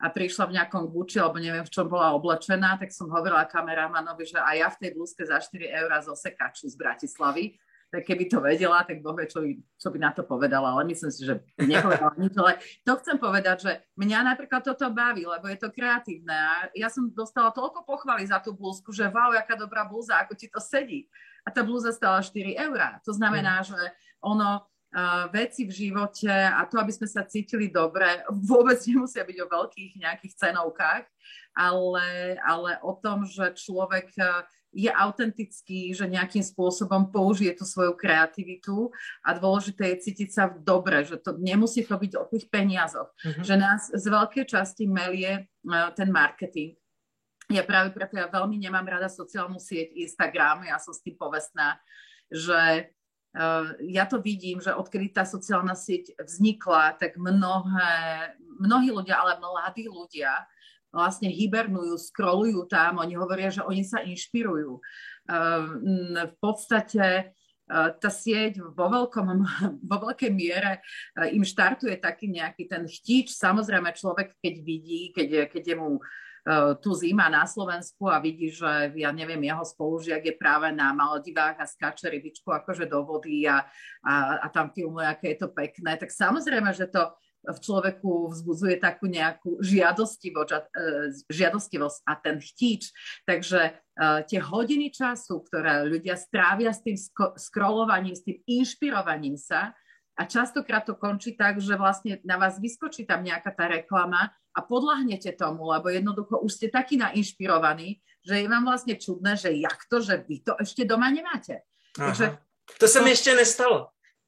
a prišla v nejakom Gucci, alebo neviem, v čom bola oblečená, tak som hovorila kameramanovi, že aj ja v tej blúzke za štyri eurá z osekaču z Bratislavy, tak keby to vedela, tak Boh vie, čo by, čo by na to povedala, ale myslím si, že nepovedala nič, ale to chcem povedať, že mňa napríklad toto baví, lebo je to kreatívne a ja som dostala toľko pochvaly za tú blúzku, že wow, jaká dobrá blúza, ako ti to sedí. A tá blúza stala štyri eurá. To znamená, mm. že ono, uh, veci v živote a to, aby sme sa cítili dobre, vôbec nemusia byť o veľkých nejakých cenovkách, ale, ale o tom, že človek uh, je autentický, že nejakým spôsobom použije tú svoju kreativitu a dôležité je cítiť sa dobre, že to nemusí to byť o tých peniazoch. Mm-hmm. Že nás z veľkej časti melie uh, ten marketing. Ja práve preto ja veľmi nemám rada sociálnu sieť Instagram, ja som s tým povestná, že uh, ja to vidím, že odkedy tá sociálna sieť vznikla, tak mnohé, mnohí ľudia, ale mladí ľudia vlastne hibernujú, scrollujú tam, oni hovoria, že oni sa inšpirujú. V podstate tá sieť vo, veľkom, vo veľkej miere im štartuje taký nejaký ten chtíč. Samozrejme človek, keď vidí, keď, keď je mu tu zima na Slovensku a vidí, že ja neviem, jeho spolužiak je práve na Maldivách a skáče rybičku akože do vody a, a, a tam filmuje, aké je to pekné, tak samozrejme, že to v človeku vzbudzuje takú nejakú žiadostivosť, žiadostivosť a ten chtíč. Takže uh, tie hodiny času, ktoré ľudia strávia s tým sk- scrollovaním, s tým inšpirovaním sa a častokrát to končí tak, že vlastne na vás vyskočí tam nejaká tá reklama a podľahnete tomu, lebo jednoducho už ste takí nainšpirovaní, že je vám vlastne čudné, že jak to, že vy to ešte doma nemáte. Takže, to sa mi ešte nestalo.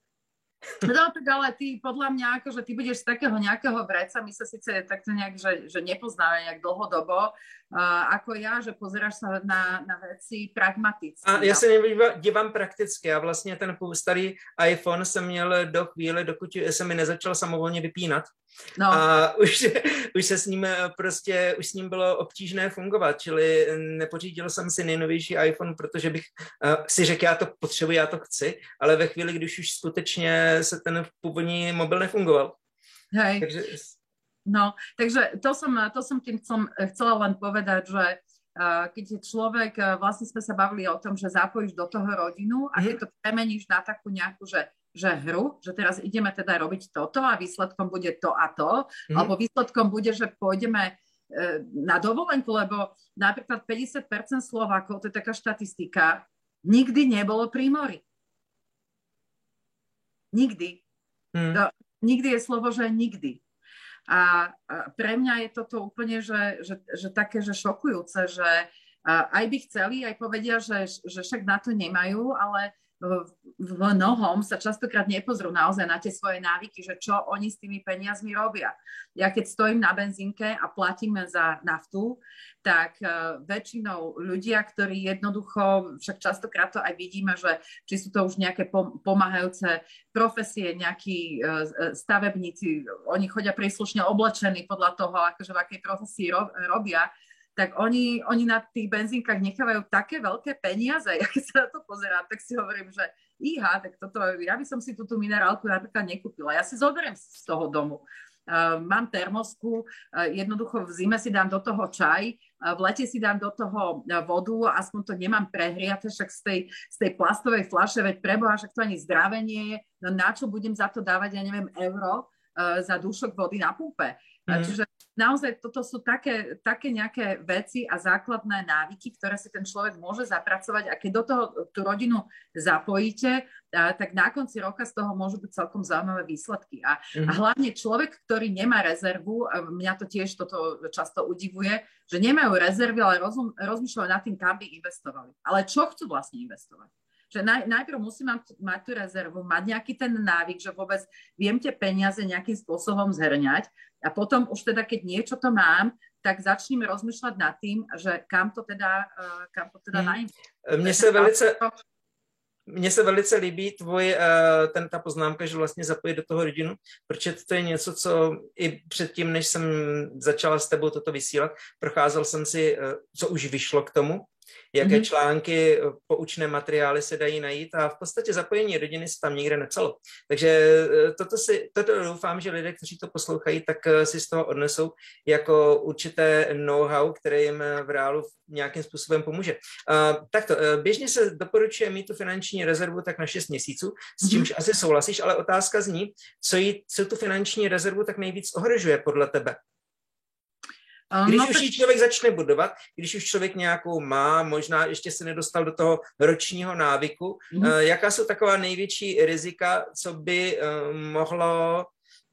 No tak ale ty, podľa mňa, akože ty budeš z takého nejakého vreca, my sa síce takto nejak, že, že nepoznáme nejak dlhodobo, uh, ako ja, že pozeráš sa na, na veci pragmaticky. A já se dívám prakticky a vlastně ten starý iPhone jsem měl do chvíle, dokud se mi nezačal samovolně vypínat. No. A už, už se s ním prostě, už s ním bylo obtížné fungovat, čili nepořídil jsem si nejnovější iPhone, protože bych uh, si řekl, já to potřebuji, já to chci, ale ve chvíli, když už skutečně se ten původní mobil nefungoval. Hej. Takže... No, takže to som, to som tým chcel, chcela len povedať, že uh, keď je človek, uh, vlastne sme sa bavili o tom, že zapojíš do toho rodinu a keď to premeníš na takú nejakú, že že hru, že teraz ideme teda robiť toto a výsledkom bude to a to, mm. alebo výsledkom bude, že pôjdeme e, na dovolenku, lebo napríklad päťdesiat percent Slovákov, to je taká štatistika, nikdy nebolo pri mori. Nikdy. Mm. To, nikdy je slovo, že nikdy. A, a pre mňa je toto úplne, že, že, že také, že šokujúce, že a, aj by chceli, aj povedia, že, že však na to nemajú, ale v mnohom sa častokrát nepozrú naozaj na tie svoje návyky, že čo oni s tými peniazmi robia. Ja keď stojím na benzínke a platíme za naftu, tak uh, väčšinou ľudia, ktorí jednoducho, však častokrát to aj vidíme, že či sú to už nejaké pom- pomáhajúce profesie, nejakí uh, stavebníci, oni chodia príslušne oblečení podľa toho, akože v akej profesii ro- robia, tak oni, oni na tých benzínkach nechávajú také veľké peniaze. Ja keď sa na to pozerám, tak si hovorím, že íha, tak toto, ja by som si túto minerálku napríklad nekúpila. Ja si zoberiem z toho domu. Uh, mám termosku, uh, jednoducho v zime si dám do toho čaj, uh, v lete si dám do toho uh, vodu, aspoň to nemám prehriate, však z tej, z tej plastovej fľaše, veď preboha, však to ani zdravé nie je, no na čo budem za to dávať, ja neviem, euro uh, za dúšok vody na pumpe. Mm. Čiže naozaj toto sú také, také nejaké veci a základné návyky, ktoré si ten človek môže zapracovať a keď do toho tú rodinu zapojíte, a, tak na konci roka z toho môžu byť celkom zaujímavé výsledky. A, mm. a hlavne človek, ktorý nemá rezervu, a mňa to tiež toto často udivuje, že nemajú rezervy, ale rozum, rozmýšľajú nad tým, kam by investovali. Ale čo chcú vlastne investovať? Že naj, najprv musím mať, mať tú rezervu, mať nejaký ten návyk, že vôbec viem tie peniaze nejakým spôsobom zhrňať a potom už teda, keď niečo to mám, tak začneme rozmýšľať nad tým, že kam to teda, uh, kam to teda hmm. najím. Mně se velice... Mně se velice líbí tvoj, ten, ta poznámka, že vlastně zapojit do toho rodinu, protože to je něco, co i předtím, než jsem začala s tebou toto vysílat, procházel jsem si, co už vyšlo k tomu jaké mm-hmm. články, poučné materiály se dají najít a v podstatě zapojení rodiny se tam nikde nepsalo. Takže toto, si, toto doufám, že lidé, kteří to poslouchají, tak si z toho odnesou jako určité know-how, které jim v reálu nějakým způsobem pomůže. Uh, takto, uh, běžně se doporučuje mít tu finanční rezervu tak na šest měsíců, s čímž mm-hmm. asi souhlasíš, ale otázka zní, co, jí, co tu finanční rezervu tak nejvíc ohrožuje podle tebe? Když no, už ji člověk začne budovat, když už člověk nějakou má, možná ještě se nedostal do toho ročního návyku, mm. uh, jaká jsou taková největší rizika, co by uh, mohlo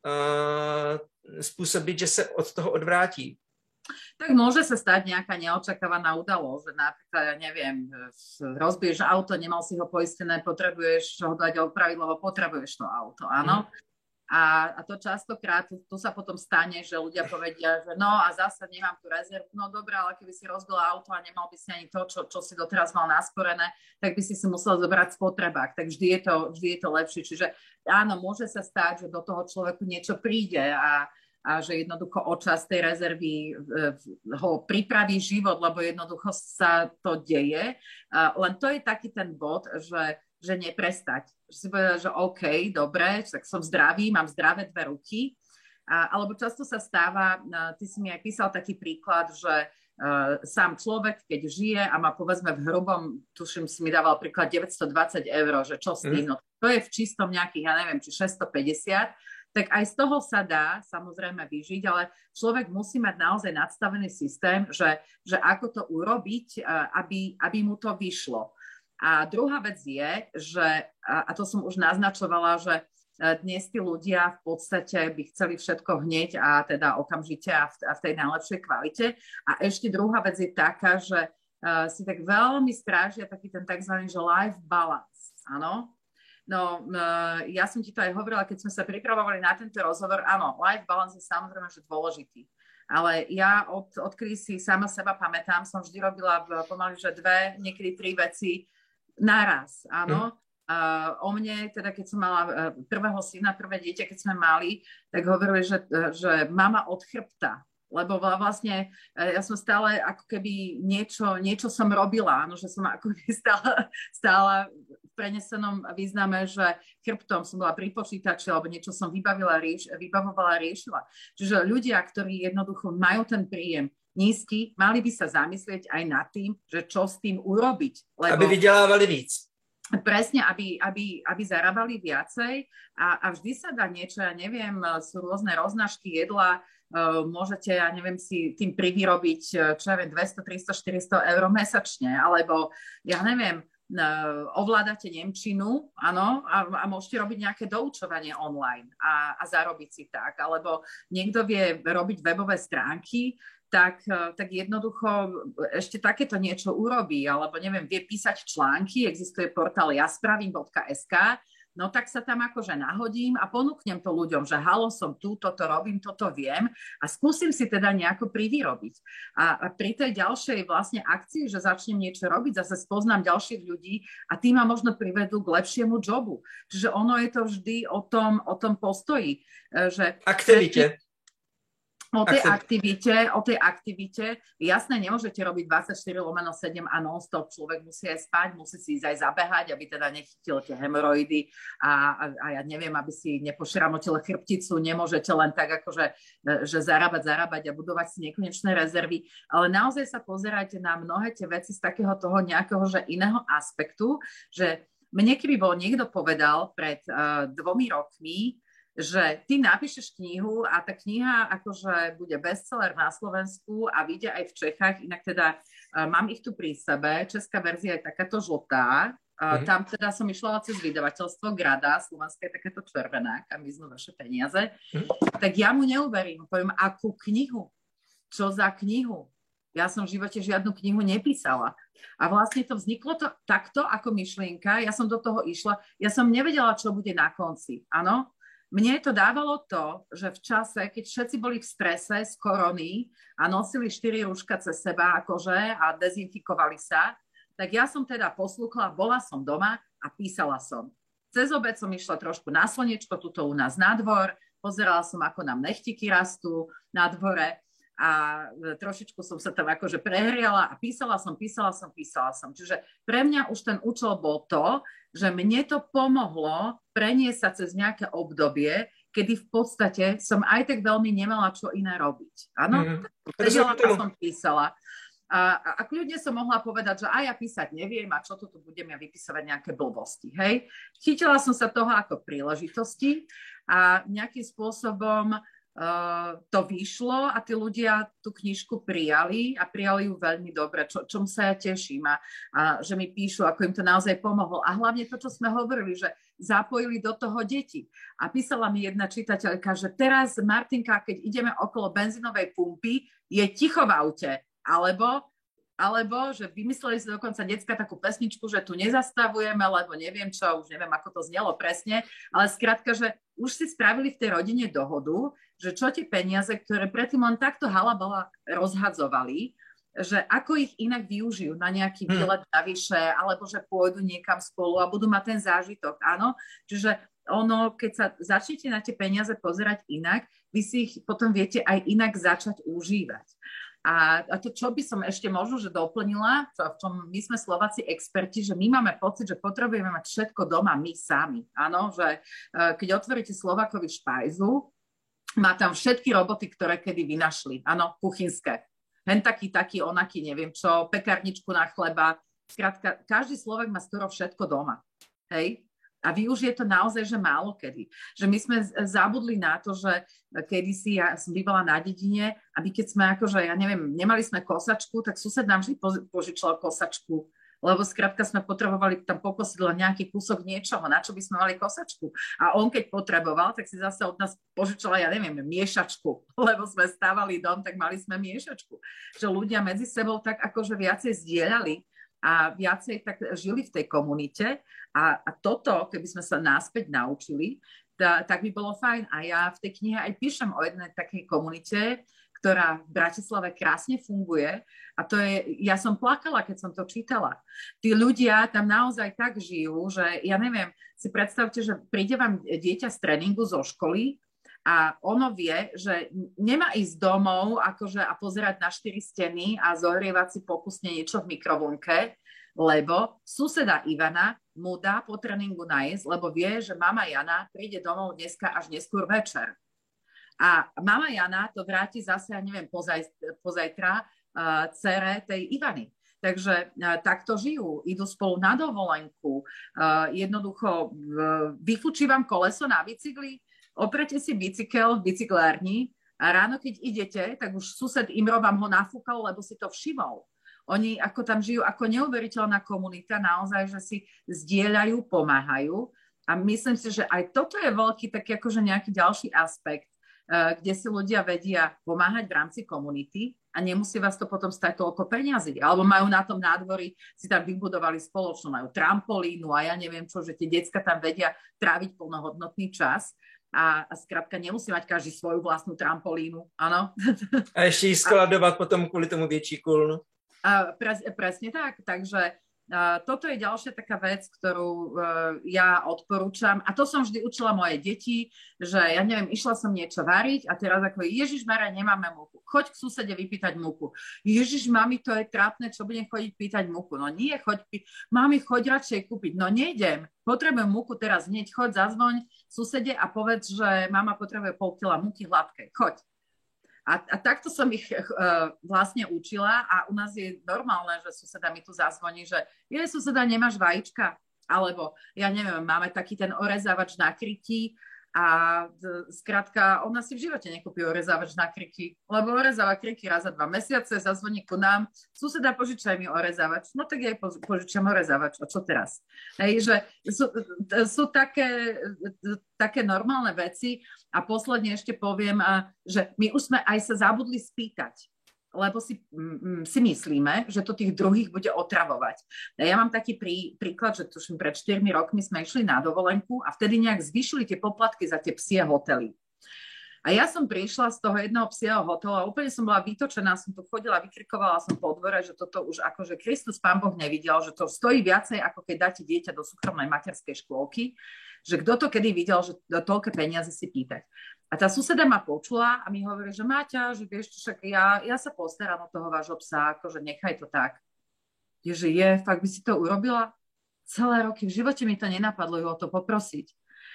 uh, způsobit, že se od toho odvrátí? Tak môže sa stať nejaká neočakávaná udalosť, že napríklad, ja neviem, rozbiješ auto, nemal si ho poistené, potrebuješ ho dať opraviť, lebo potrebuješ to auto, áno? Mm. A, a to častokrát, tu sa potom stane, že ľudia povedia, že no a zase nemám tú rezervu, no dobré, ale keby si rozbil auto a nemal by si ani to, čo, čo si doteraz mal nasporené, tak by si si musel zobrať spotrebák, tak vždy je to, vždy je to lepšie. Čiže áno, môže sa stať, že do toho človeku niečo príde a, a že jednoducho o čas tej rezervy ho pripraví život, lebo jednoducho sa to deje. Len to je taký ten bod, že že neprestať. Že si povedať, že OK, dobre, tak som zdravý, mám zdravé dve ruky. A, alebo často sa stáva, ty si mi aj písal taký príklad, že uh, sám človek, keď žije a má povedzme v hrubom, tuším, si mi dával príklad deväťstodvadsať eur, že čo s tým, mm. no to je v čistom nejakých, ja neviem, či šesťstopäťdesiat, tak aj z toho sa dá samozrejme vyžiť, ale človek musí mať naozaj nadstavený systém, že, že ako to urobiť, uh, aby, aby mu to vyšlo. A druhá vec je, že, a to som už naznačovala, že dnes tí ľudia v podstate by chceli všetko hneď a teda okamžite a v, a v tej najlepšej kvalite. A ešte druhá vec je taká, že uh, si tak veľmi strážia taký ten takzvaný, že life balance, áno? No, uh, ja som ti to aj hovorila, keď sme sa pripravovali na tento rozhovor, áno, life balance je samozrejme, že dôležitý. Ale ja od, odkedy si sama seba pamätám, som vždy robila pomaly, že dve, niekedy tri veci naraz, áno. Mm. Uh, o mne, teda keď som mala prvého syna, prvé dieťa, keď sme mali, tak hovorili, že, že mama od chrbta, lebo vlastne ja som stále ako keby niečo, niečo som robila, áno, že som ako keby stála, stála v prenesenom význame, že chrbtom som bola pri počítači, alebo niečo som vybavila, rieš, vybavovala, riešila. Čiže ľudia, ktorí jednoducho majú ten príjem nízky, mali by sa zamyslieť aj nad tým, že čo s tým urobiť. Lebo aby vydelávali víc. Presne, aby, aby, aby zarábali viacej a, a vždy sa dá niečo, ja neviem, sú rôzne roznažky jedla, uh, môžete, ja neviem, si tým privyrobiť, čo ja viem, dvesto, tristo, štyristo eur mesačne, alebo ja neviem, uh, ovládate nemčinu, áno, a, a môžete robiť nejaké doučovanie online a, a zarobiť si tak, alebo niekto vie robiť webové stránky, Tak, tak jednoducho ešte takéto niečo urobí, alebo neviem, vie písať články, existuje portál jaspravím bodka es ká, no tak sa tam akože nahodím a ponúknem to ľuďom, že halo, som tu, toto robím, toto viem a skúsim si teda nejako privyrobiť. A, a pri tej ďalšej vlastne akcii, že začnem niečo robiť, zase spoznám ďalších ľudí a tí ma možno privedú k lepšiemu jobu. Čiže ono je to vždy o tom, o tom postoji. Že aktivite. O tej aktivite, o tej aktivite, jasné, nemôžete robiť dvadsaťštyri lomeno sedem a non-stop, človek musí aj spať, musí si ísť aj zabehať, aby teda nechytil tie hemoroidy a, a, a ja neviem, aby si nepošramotil chrbticu, nemôžete len tak akože že zarábať, zarábať a budovať si nekonečné rezervy, ale naozaj sa pozerajte na mnohé tie veci z takého toho nejakého že iného aspektu, že mne keby bol niekto povedal pred uh, dvomi rokmi, že ty napíšeš knihu a tá kniha akože bude bestseller na Slovensku a vyjde aj v Čechách, inak teda uh, mám ich tu pri sebe, česká verzia je takáto žltá, uh, mm. tam teda som išla cez vydavateľstvo Grada, slovenské je takéto červená, kam vyznú vaše peniaze, mm. tak ja mu neuverím, poviem, akú knihu, čo za knihu, ja som v živote žiadnu knihu nepísala. A vlastne to vzniklo to, takto ako myšlienka, ja som do toho išla, ja som nevedela, čo bude na konci, áno? Mne to dávalo to, že v čase, keď všetci boli v strese z korony a nosili štyri rúška cez seba akože a dezinfikovali sa, tak ja som teda poslúchla, bola som doma a písala som. Cez obed som išla trošku na slnečko, tuto u nás na dvor, pozerala som, ako nám nechtiky rastú na dvore a trošičku som sa tam akože prehriala a písala som, písala som, písala som. Čiže pre mňa už ten účel bol to, že mne to pomohlo preniesť sa cez nejaké obdobie, kedy v podstate som aj tak veľmi nemala čo iné robiť. Áno? Mm-hmm. Sedela som písala. A, a, a kľudne som mohla povedať, že aj ja písať neviem a čo tu budem ja vypisovať nejaké blbosti. Hej? Chytila som sa toho ako príležitosti a nejakým spôsobom Uh, to vyšlo a tí ľudia tú knižku prijali a prijali ju veľmi dobre, čo, čom sa ja teším a, a že mi píšu, ako im to naozaj pomohlo. A hlavne to, čo sme hovorili, že zapojili do toho deti. A písala mi jedna čitateľka, že teraz, Martinka, keď ideme okolo benzínovej pumpy, je ticho v aute. Alebo, alebo že vymysleli si dokonca decka takú pesničku, že tu nezastavujeme, lebo neviem čo, už neviem, ako to znelo presne, ale skrátka, že už si spravili v tej rodine dohodu, že čo tie peniaze, ktoré predtým len takto halabala rozhadzovali, že ako ich inak využijú na nejaký výlet navyše, alebo že pôjdu niekam spolu a budú mať ten zážitok, áno. Čiže ono, keď sa začnete na tie peniaze pozerať inak, vy si ich potom viete aj inak začať užívať. A, a to, čo by som ešte možno, že doplnila, čo, v čom my sme Slováci experti, že my máme pocit, že potrebujeme mať všetko doma my sami. Áno, že uh, keď otvoríte Slovákovi špajzu, má tam všetky roboty, ktoré kedy vynašli. Áno, kuchynské. Hen taký, taký, onaký, neviem čo, pekárničku na chleba. Skrátka, každý Slovák má skoro všetko doma. Hej? A využije to naozaj, že málo kedy. Že my sme zabudli na to, že kedysi ja som bývala na dedine, aby keď sme akože, ja neviem, nemali sme kosačku, tak sused nám vždy požičal kosačku, lebo skrátka sme potrebovali tam pokosiť len nejaký kúsok niečoho, na čo by sme mali kosačku. A on keď potreboval, tak si zase od nás požičala, ja neviem, miešačku, lebo sme stávali dom, tak mali sme miešačku. Že ľudia medzi sebou tak akože viacej zdieľali a viacej tak žili v tej komunite a, a toto, keby sme sa náspäť naučili, tá, tak by bolo fajn. A ja v tej knihe aj píšem o jednej takej komunite, ktorá v Bratislave krásne funguje a to je, ja som plakala, keď som to čítala. Tí ľudia tam naozaj tak žijú, že ja neviem, si predstavte, že príde vám dieťa z tréningu zo školy a ono vie, že nemá ísť domov akože, a pozerať na štyri steny a zohrievať si pokusne niečo v mikrovlnke, lebo suseda Ivana mu dá po tréningu najesť, lebo vie, že mama Jana príde domov dneska až neskôr večer. A mama Jana to vráti zase, ja neviem, pozaj, pozajtra uh, dcere tej Ivany. Takže uh, takto žijú, idú spolu na dovolenku, uh, jednoducho uh, vyfučí vám koleso na bicykli, oprete si bicykel v bicyklárni a ráno, keď idete, tak už sused Imro vám ho nafúkal, lebo si to všimol. Oni ako tam žijú ako neuveriteľná komunita, naozaj, že si zdieľajú, pomáhajú. A myslím si, že aj toto je veľký taký akože nejaký ďalší aspekt, kde si ľudia vedia pomáhať v rámci komunity a nemusí vás to potom stať toľko peňazí. Alebo majú na tom nádvorí, si tam vybudovali spoločnú, majú trampolínu a ja neviem čo, že tie decka tam vedia tráviť plnohodnotný čas. A, a skrátka nemusí mať každý svoju vlastnú trampolínu, áno. A ešte ich skladovať potom kvôli tomu väčší kulnu. A pres, presne tak, takže a toto je ďalšia taká vec, ktorú uh, ja odporúčam a to som vždy učila moje deti, že ja neviem, išla som niečo variť a teraz ako Ježišmarja, nemáme múku, choď k susede vypýtať múku. Ježiš, mami, to je trápne, čo budem chodiť pýtať múku. No nie, choď, pý... mami, choď radšej kúpiť. No nejdem, potrebujem múku teraz hneď, choď, zazvoň susede a povedz, že mama potrebuje pol kila múky hladkej, choď. A, a takto som ich uh, vlastne učila a u nás je normálne, že suseda mi tu zazvoní, že je, suseda, nemáš vajíčka? Alebo, ja neviem, máme taký ten orezávač na krytí a skrátka, ona si v živote nekúpi orezávač na kryky, lebo orezáva kryky raz za dva mesiace, zazvoní ku nám, suseda, požičaj mi orezávač. No tak ja jej požičam orezávač, a čo teraz? Hej, že sú, sú také, také normálne veci a posledne ešte poviem, že my už sme aj sa zabudli spýtať, lebo si, mm, si myslíme, že to tých druhých bude otravovať. Ja mám taký prí, príklad, že tuším, pred štyrmi rokmi sme išli na dovolenku a vtedy nejak zvýšili tie poplatky za tie psie hotely. A ja som prišla z toho jedného psieho hotela a úplne som bola vytočená, som tu chodila, vykrikovala som po dvore, že toto už akože Kristus Pán Boh nevidel, že to stojí viacej, ako keď dáte dieťa do súkromnej materskej škôlky, že kto to kedy videl, že toľké peniaze si pýtať. A tá suseda ma počula a mi hovorí, že Máťa, že vieš, však ja, ja sa postaram o toho vášho psa, akože nechaj to tak. Je, že je, fakt by si to urobila? Celé roky, v živote mi to nenapadlo ju o to poprosiť.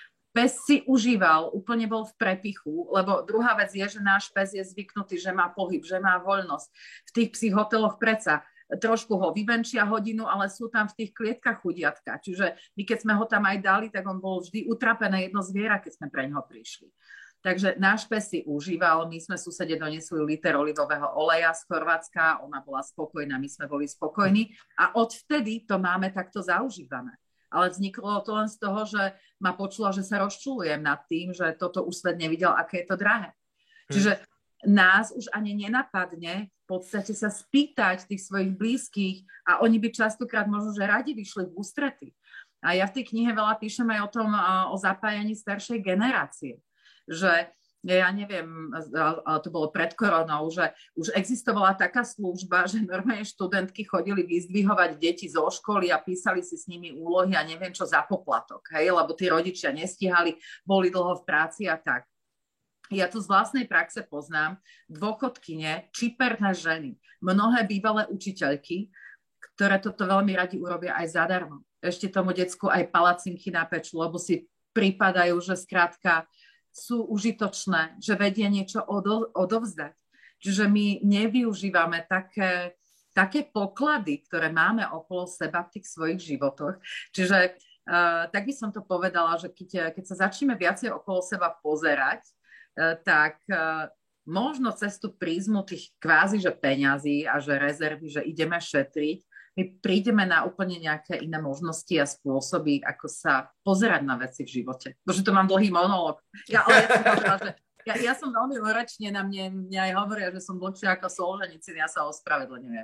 Pes si užíval, úplne bol v prepichu, lebo druhá vec je, že náš pes je zvyknutý, že má pohyb, že má voľnosť. V tých psích hoteloch predsa trošku ho vyvenčia hodinu, ale sú tam v tých klietkach chudiatka. Čiže my keď sme ho tam aj dali, tak on bol vždy utrapené jedno zviera, keď sme pre ňoho prišli. Takže náš pes si užíval, my sme susede donesli liter olivového oleja z Chorvátska, ona bola spokojná, my sme boli spokojní a odvtedy to máme takto zaužívané. Ale vzniklo to len z toho, že ma počula, že sa rozčulujem nad tým, že toto už svet nevidel, aké je to drahé. Hmm. Čiže nás už ani nenapadne v podstate sa spýtať tých svojich blízkych a oni by častokrát možno, že radi vyšli v ústrety. A ja v tej knihe veľa píšem aj o tom, o zapájaní staršej generácie. Že ja neviem, ale to bolo pred koronou, že už existovala taká služba, že normálne študentky chodili vyzdvihovať deti zo školy a písali si s nimi úlohy a neviem čo za poplatok, hej, lebo tí rodičia nestíhali, boli dlho v práci a tak. Ja tu z vlastnej praxe poznám dôchodkyne, čiperné ženy, mnohé bývalé učiteľky, ktoré toto veľmi radi urobia aj zadarmo. Ešte tomu decku aj palacinky napečú, lebo si pripadajú, že skrátka sú užitočné, že vedia niečo odo, odovzdať. Čiže my nevyužívame také, také poklady, ktoré máme okolo seba v tých svojich životoch. Čiže uh, tak by som to povedala, že keď, keď sa začneme viacej okolo seba pozerať, uh, tak uh, možno cez tú prízmu tých kvázi, že peňazí a že rezervy, že ideme šetriť, my prídeme na úplne nejaké iné možnosti a spôsoby, ako sa pozerať na veci v živote. Bože, to mám dlhý monológ. Ja, ale ja som povedala, že ja, ja som veľmi horečne, na mne, mne aj hovoria, že som dlhšia ako Solženicin, ja sa ospravedlňujem.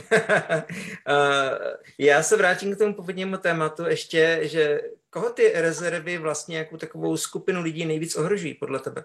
Já se vrátím k tomu původnímu tématu ještě, že koho ty rezervy vlastně jakou takovou skupinu lidí nejvíc ohrožují podle tebe?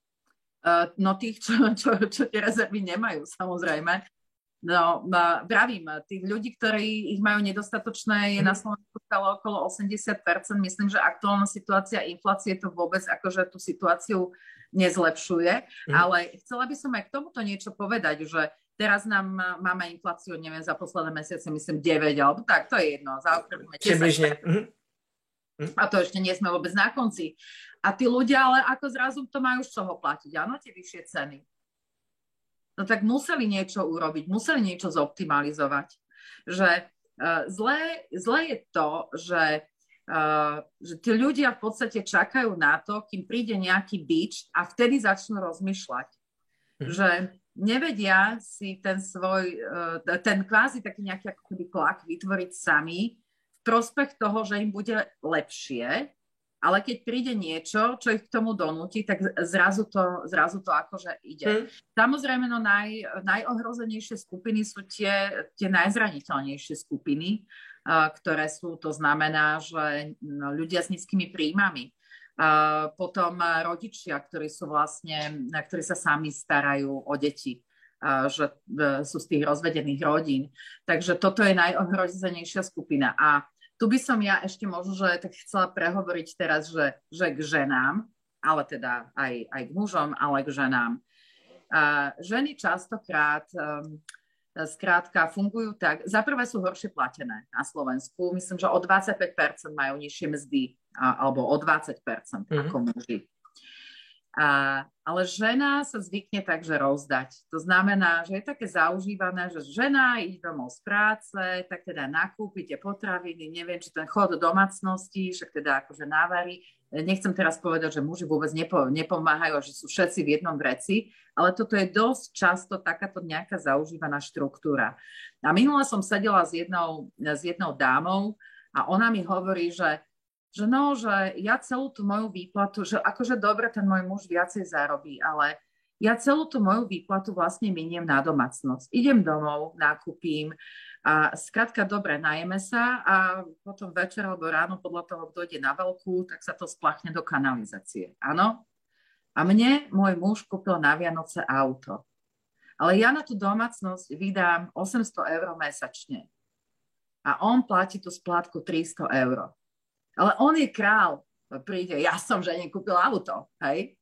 No tých, čo, čo, čo tie rezervy nemajú, samozrejme. No, vravím, tých ľudí, ktorí ich majú nedostatočné, je na Slovensku stále okolo osemdesiat percent. Myslím, že aktuálna situácia inflácie to vôbec akože tú situáciu nezlepšuje. Mm. Ale chcela by som aj k tomuto niečo povedať, že teraz nám máme infláciu, neviem, za posledné mesiace, myslím, deväť, alebo tak, to je jedno. Zaokrúhlime desať. Mm. A to ešte nie sme vôbec na konci. A tí ľudia, ale ako zrazu to majú z čoho platiť? Áno, tie vyššie ceny. No tak museli niečo urobiť, museli niečo zoptimalizovať. Že uh, zlé, zlé je to, že, uh, že tí ľudia v podstate čakajú na to, kým príde nejaký bič a vtedy začnú rozmýšľať. Mm. Že nevedia si ten svoj, uh, ten kvázi taký nejaký ako keby tlak vytvoriť sami v prospech toho, že im bude lepšie, ale keď príde niečo, čo ich k tomu donúti, tak zrazu to, zrazu to akože ide. Hmm. Samozrejme, no naj, najohrozenejšie skupiny sú tie, tie najzraniteľnejšie skupiny, uh, ktoré sú, to znamená, že no, ľudia s nízkymi príjmami. Uh, potom uh, rodičia, ktorí sú vlastne, ktorí sa sami starajú o deti, uh, že uh, sú z tých rozvedených rodín. Takže toto je najohrozenejšia skupina. A tu by som ja ešte možno, že tak chcela prehovoriť teraz, že, že k ženám, ale teda aj, aj k mužom, ale k ženám. Uh, ženy častokrát um, skrátka fungujú tak, zaprvé sú horšie platené na Slovensku. Myslím, že o dvadsaťpäť percent majú nižšie mzdy, a, alebo o dvadsať percent mm-hmm. ako muži. A, ale žena sa zvykne takže rozdať. To znamená, že je také zaužívané, že žena ide domov z práce, tak teda nakúpite potraviny, neviem, či ten chod do domácnosti, však teda akože návarí. Nechcem teraz povedať, že muži vôbec nepo, nepomáhajú, že sú všetci v jednom vreci, ale toto je dosť často takáto nejaká zaužívaná štruktúra. A minule som sedela s jednou, s jednou dámou a ona mi hovorí, že že no, že ja celú tú moju výplatu, že akože dobre, ten môj muž viacej zarobí, ale ja celú tú moju výplatu vlastne miniem na domácnosť. Idem domov, nakúpim a skrátka dobre, najeme sa a potom večer alebo ráno podľa toho, kto ide na veľkú, tak sa to splachne do kanalizácie. Áno? A mne môj muž kúpil na Vianoce auto. Ale ja na tú domácnosť vydám osemsto eur mesačne. A on platí tú splátku tristo eur. Ale on je král. Príde, ja som žene kúpil auto. Hej?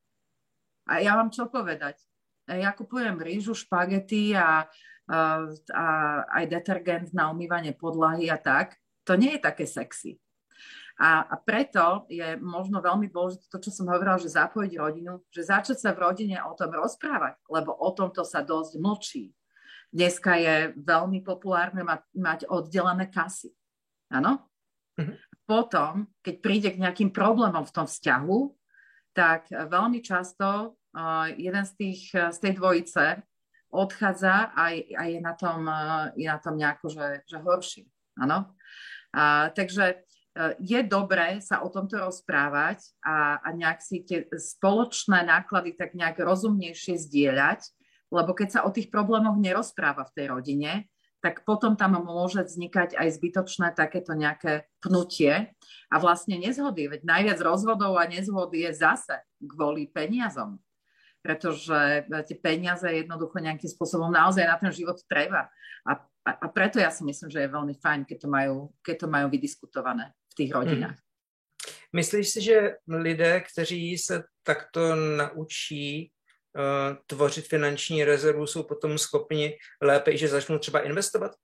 A ja vám čo povedať? Ja kupujem rýžu, špagety a, a, a aj detergent na umývanie podlahy a tak. To nie je také sexy. A, a preto je možno veľmi dôležité to, čo som hovorila, že zapojiť rodinu, že začať sa v rodine o tom rozprávať, lebo o tomto sa dosť mlčí. Dneska je veľmi populárne mať, mať oddelené kasy. Áno? Mhm. Potom, keď príde k nejakým problémom v tom vzťahu, tak veľmi často uh, jeden z, tých, z tej dvojice odchádza a, a je, na tom, uh, je na tom nejako, že, že horší. Áno? Uh, takže je dobré sa o tomto rozprávať a, a nejak si tie spoločné náklady tak nejak rozumnejšie zdieľať, lebo keď sa o tých problémoch nerozpráva v tej rodine, tak potom tam môže vznikať aj zbytočné takéto nejaké pnutie a vlastne nezhody. Veď najviac rozvodov a nezhody je zase kvôli peniazom, pretože tie peniaze jednoducho nejakým spôsobom naozaj na ten život treba. A, a, a preto ja si myslím, že je veľmi fajn, keď to majú, keď to majú vydiskutované v těch rodinách. Hmm. Myslíš si, že lidé, kteří se takto naučí uh, tvořit finanční rezervu, jsou potom schopni lépe, že začnou třeba investovat?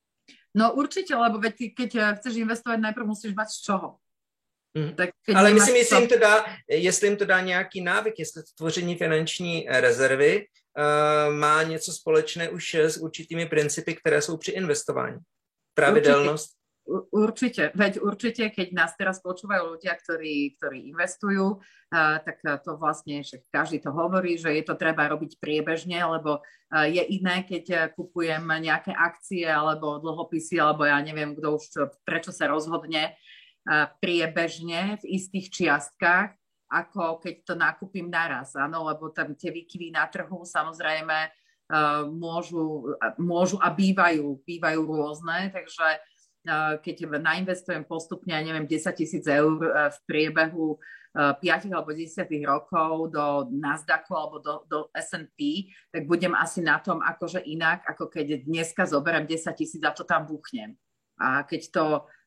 No určitě, lebo veď, keď chceš investovat, najprv musíš mať z čoho. Hmm. Tak ale myslím, jestli jim, to dá, jestli jim to dá nějaký návyk, jestli to tvoření finanční rezervy uh, má něco společné už s určitými principy, které jsou při investování. Pravidelnost. Určitě. Určite, veď určite, keď nás teraz počúvajú ľudia, ktorí, ktorí investujú, uh, tak to vlastne, že každý to hovorí, že je to treba robiť priebežne, lebo uh, je iné, keď kupujem nejaké akcie alebo dlhopisy, alebo ja neviem, kto už čo, prečo sa rozhodne uh, priebežne v istých čiastkách, ako keď to nakúpim naraz, áno, lebo tam tie výkyvy na trhu samozrejme uh, môžu, môžu a bývajú, bývajú rôzne, takže keď nainvestujem postupne, ja neviem, desaťtisíc eur v priebehu päť alebo desať rokov do Nasdaqu alebo do, do es and pé, tak budem asi na tom akože inak, ako keď dneska zoberiem desaťtisíc a to tam buchnem. A keď to,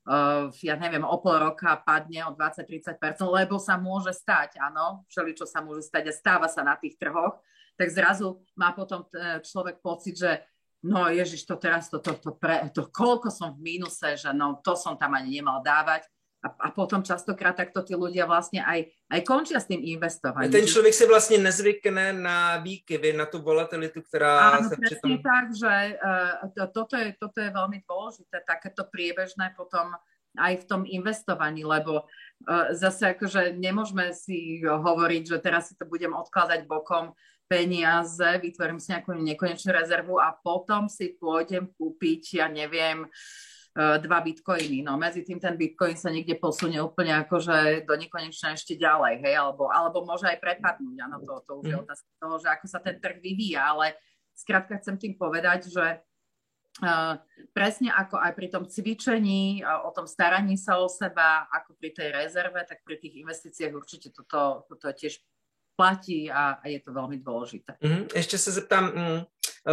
ja neviem, o pol roka padne o dvadsať až tridsať percent, lebo sa môže stať, áno, všeličo sa môže stať a stáva sa na tých trhoch, tak zrazu má potom človek pocit, že no ježiš, to teraz, to, to, to, pre, to koľko som v mínuse, že no to som tam ani nemal dávať. A, a potom častokrát takto tí ľudia vlastne aj, aj končia s tým investovaním. Ten člověk si vlastně nezvykne na výkyvy, na tu volatilitu, ktorá áno, sa presne tom... tak, že uh, to, toto, je, toto je veľmi dôležité, takéto priebežné potom aj v tom investovaní, lebo uh, zase akože nemôžeme si hovoriť, že teraz si to budem odkladať bokom peniaze, vytvorím si nejakú nekonečnú rezervu a potom si pôjdem kúpiť, ja neviem, dva bitcoiny. No medzi tým ten bitcoin sa niekde posunie úplne akože do nekonečna ešte ďalej, hej, alebo, alebo môže aj prepadnúť, áno, to, to už je otázka toho, že ako sa ten trh vyvíja, ale skrátka chcem tým povedať, že uh, presne ako aj pri tom cvičení, uh, o tom staraní sa o seba, ako pri tej rezerve, tak pri tých investíciách určite toto, toto je tiež platí a, a je to velmi důležité. Mm, ještě se zeptám, mm, uh,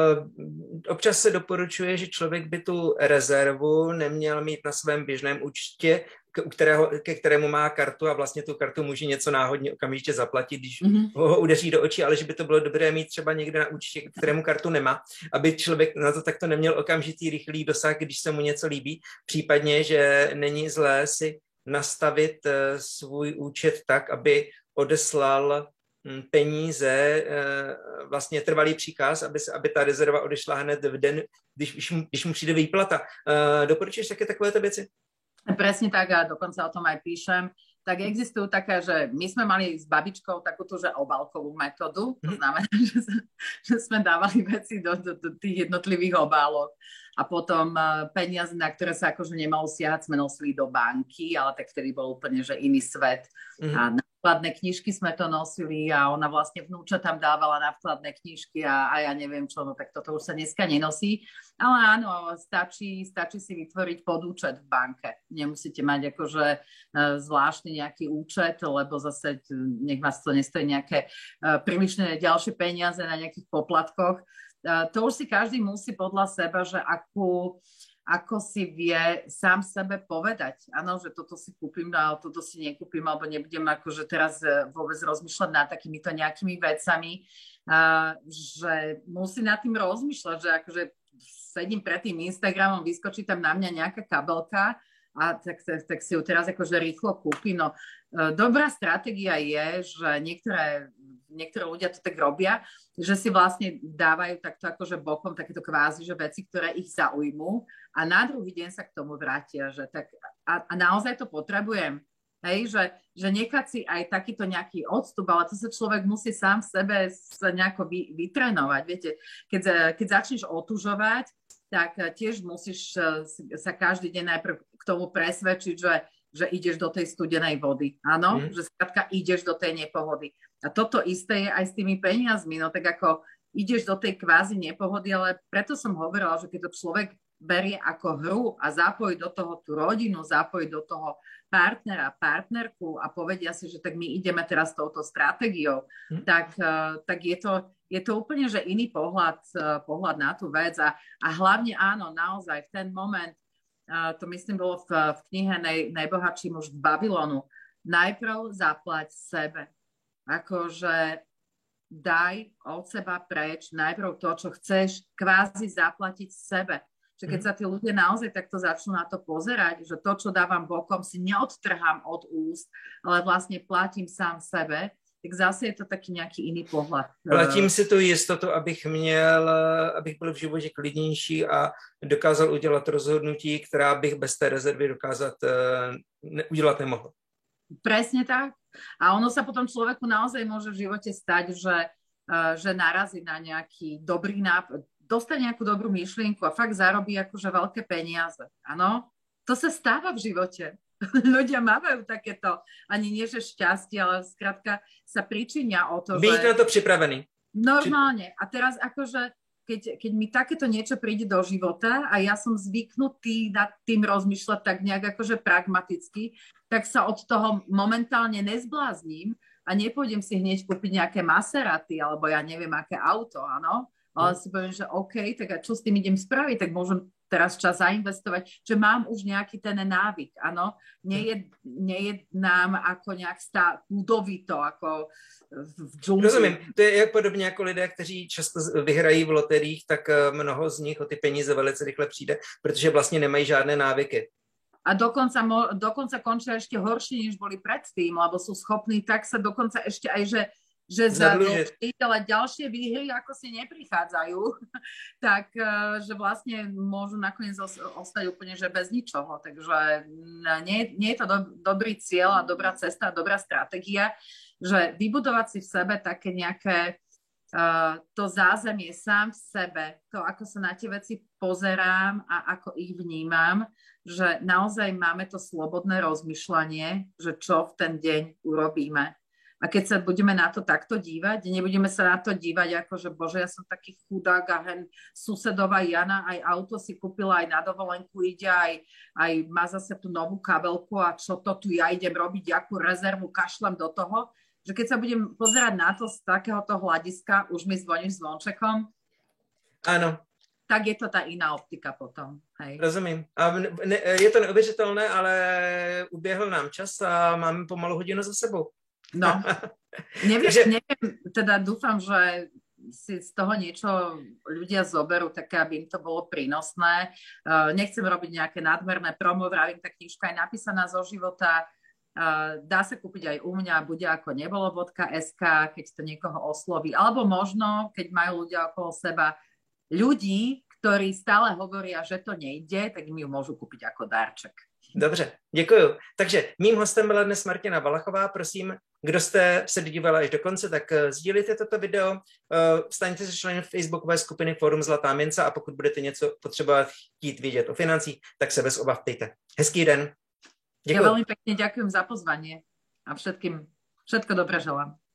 občas se doporučuje, že člověk by tu rezervu neměl mít na svém běžném účtě, k, u kterého, ke kterému má kartu a vlastně tu kartu může něco náhodně okamžitě zaplatit, když mm-hmm. ho udeří do očí, ale že by to bylo dobré mít třeba někde na účtě, kterému kartu nemá, aby člověk na to takto neměl okamžitý rychlý dosah, když se mu něco líbí, případně, že není zlé si nastavit uh, svůj účet tak, aby odeslal peníze, vlastně trvalý příkaz, aby, se, aby ta rezerva odešla hned v den, když, když, mu, když mu přijde výplata. Doporučuješ také takovéto věci? Presne tak a dokonca o tom aj píšem. Tak existujú také, že my sme mali s babičkou takúto, že obálkovú metódu, to znamená, že, že sme dávali veci do, do, do tých jednotlivých obálok a potom peniaze, na ktoré sa akože nemalo siahať, sme nosili do banky, ale tak vtedy bol úplne, že iný svet mm-hmm. a vkladné knižky sme to nosili a ona vlastne vnúča tam dávala na vkladné knižky a, a ja neviem čo, no tak toto už sa dneska nenosí. Ale áno, stačí, stačí si vytvoriť podúčet v banke. Nemusíte mať akože zvláštny nejaký účet, lebo zase nech vás to nestojí nejaké prílišné ďalšie peniaze na nejakých poplatkoch. To už si každý musí podľa seba, že akú ako si vie sám sebe povedať. Áno, že toto si kúpim, ale toto si nekúpim, alebo nebudem akože teraz vôbec rozmýšľať nad takýmito nejakými vecami, a, že musí nad tým rozmýšľať, že akože sedím pred tým Instagramom, vyskočí tam na mňa nejaká kabelka a tak, tak, tak si ju teraz akože rýchlo kúpim. No, dobrá stratégia je, že niektoré niektorí ľudia to tak robia, že si vlastne dávajú takto akože bokom takéto kvázi, že veci, ktoré ich zaujmú a na druhý deň sa k tomu vrátia, že tak a, a naozaj to potrebujem. Hej, že, že nechať si aj takýto nejaký odstup, ale to sa človek musí sám v sebe sa nejako vy, vytrénovať. Viete, keď, keď začneš otužovať, tak tiež musíš sa každý deň najprv k tomu presvedčiť, že že ideš do tej studenej vody. Áno, mm. že skrátka ideš do tej nepohody. A toto isté je aj s tými peniazmi. No tak ako ideš do tej kvázi nepohody, ale preto som hovorila, že keď to človek berie ako hru a zapojí do toho tú rodinu, zapojí do toho partnera, partnerku a povedia si, že tak my ideme teraz touto stratégiou, mm. tak, tak je to, je to úplne že iný pohľad, pohľad na tú vec. A, a hlavne áno, naozaj v ten moment, Uh, to myslím bolo v, v knihe Nej, Najbohatší muž v Babylonu. Najprv zaplať sebe. Akože daj od seba preč najprv to, čo chceš kvázi zaplatiť sebe. Že keď sa tí ľudia naozaj takto začnú na to pozerať, že to, čo dávam bokom, si neodtrhám od úst, ale vlastne platím sám sebe, tak zase je to taký nějaký jiný pohled. Platím si tu jistotu, abych měl, abych byl v životě klidnější a dokázal udělat rozhodnutí, která bych bez té rezervy dokázat ne, udělat nemohl. Presne tak. A ono sa potom človeku naozaj môže v živote stať, že, že narazí na nejaký dobrý nápad, dostane nejakú dobrú myšlienku a fakt zarobí akože veľké peniaze. Áno? To sa stáva v živote. Ľudia mávajú takéto, ani nie že šťastie, ale skrátka sa pričinia o to, Byť že... na to pripravený. Normálne. A teraz akože, keď, keď mi takéto niečo príde do života a ja som zvyknutý nad tým rozmýšľať tak nejak akože pragmaticky, tak sa od toho momentálne nezblázním a nepôjdem si hneď kúpiť nejaké Maserati alebo ja neviem, aké auto, áno? Ale si poviem, že OK, tak a čo s tým idem spraviť? Tak môžem teraz čas zainvestovať, že mám už nejaký ten návyk, áno. Nejednám ako nejak stá budovito, ako v džungli. Rozumím, to je podobně jako lidé, kteří často vyhrají v loteriích, tak mnoho z nich o ty peníze velice rychle přijde, protože vlastně nemají žádné návyky. A dokonca, dokonca končia ešte horšie, než boli predtým, lebo sú schopní tak sa dokonca ešte aj, že že zadlžiť, ale ďalšie výhry ako si neprichádzajú, tak že vlastne môžu nakoniec ostať úplne že bez ničoho. Takže nie, nie je to do, dobrý cieľ a dobrá cesta, dobrá stratégia, že vybudovať si v sebe také nejaké uh, to zázemie sám v sebe, to ako sa na tie veci pozerám a ako ich vnímam, že naozaj máme to slobodné rozmýšľanie, že čo v ten deň urobíme. A keď sa budeme na to takto dívať, nebudeme sa na to dívať ako, že bože, ja som taký chudák a hen susedová Jana aj auto si kúpila, aj na dovolenku ide, aj, aj má zase tú novú kabelku a čo to tu ja idem robiť, akú rezervu, kašlem do toho, že keď sa budem pozerať na to z takéhoto hľadiska, už mi zvoníš zvončekom. Áno. Tak je to tá iná optika potom. Hej. Rozumím. A ne, je to neuvěřitelné, ale uběhl nám čas a máme pomalu hodinu za sebou. No, neviem, že... neviem, teda dúfam, že si z toho niečo ľudia zoberú, také, aby im to bolo prínosné. Uh, nechcem robiť nejaké nadmerné promo, vravím, tá knižka je napísaná zo života, uh, dá sa kúpiť aj u mňa, bude ako nebolo bodka es ká, keď to niekoho osloví, alebo možno, keď majú ľudia okolo seba ľudí, ktorí stále hovoria, že to nejde, tak im ju môžu kúpiť ako darček. Dobře, děkuju. Takže mým hostem byla dnes Martina Valachová. Prosím, kdo jste se dodívali až do konce, tak sdílejte toto video, staňte se členem facebookové skupiny Fórum Zlatá mince a pokud budete něco potřebovat chtít vědět o financích, tak se bez obav ptejte. Hezký den. Děkuju. Ja veľmi pekne ďakujem za pozvanie a všetkým Všetko dobré želám.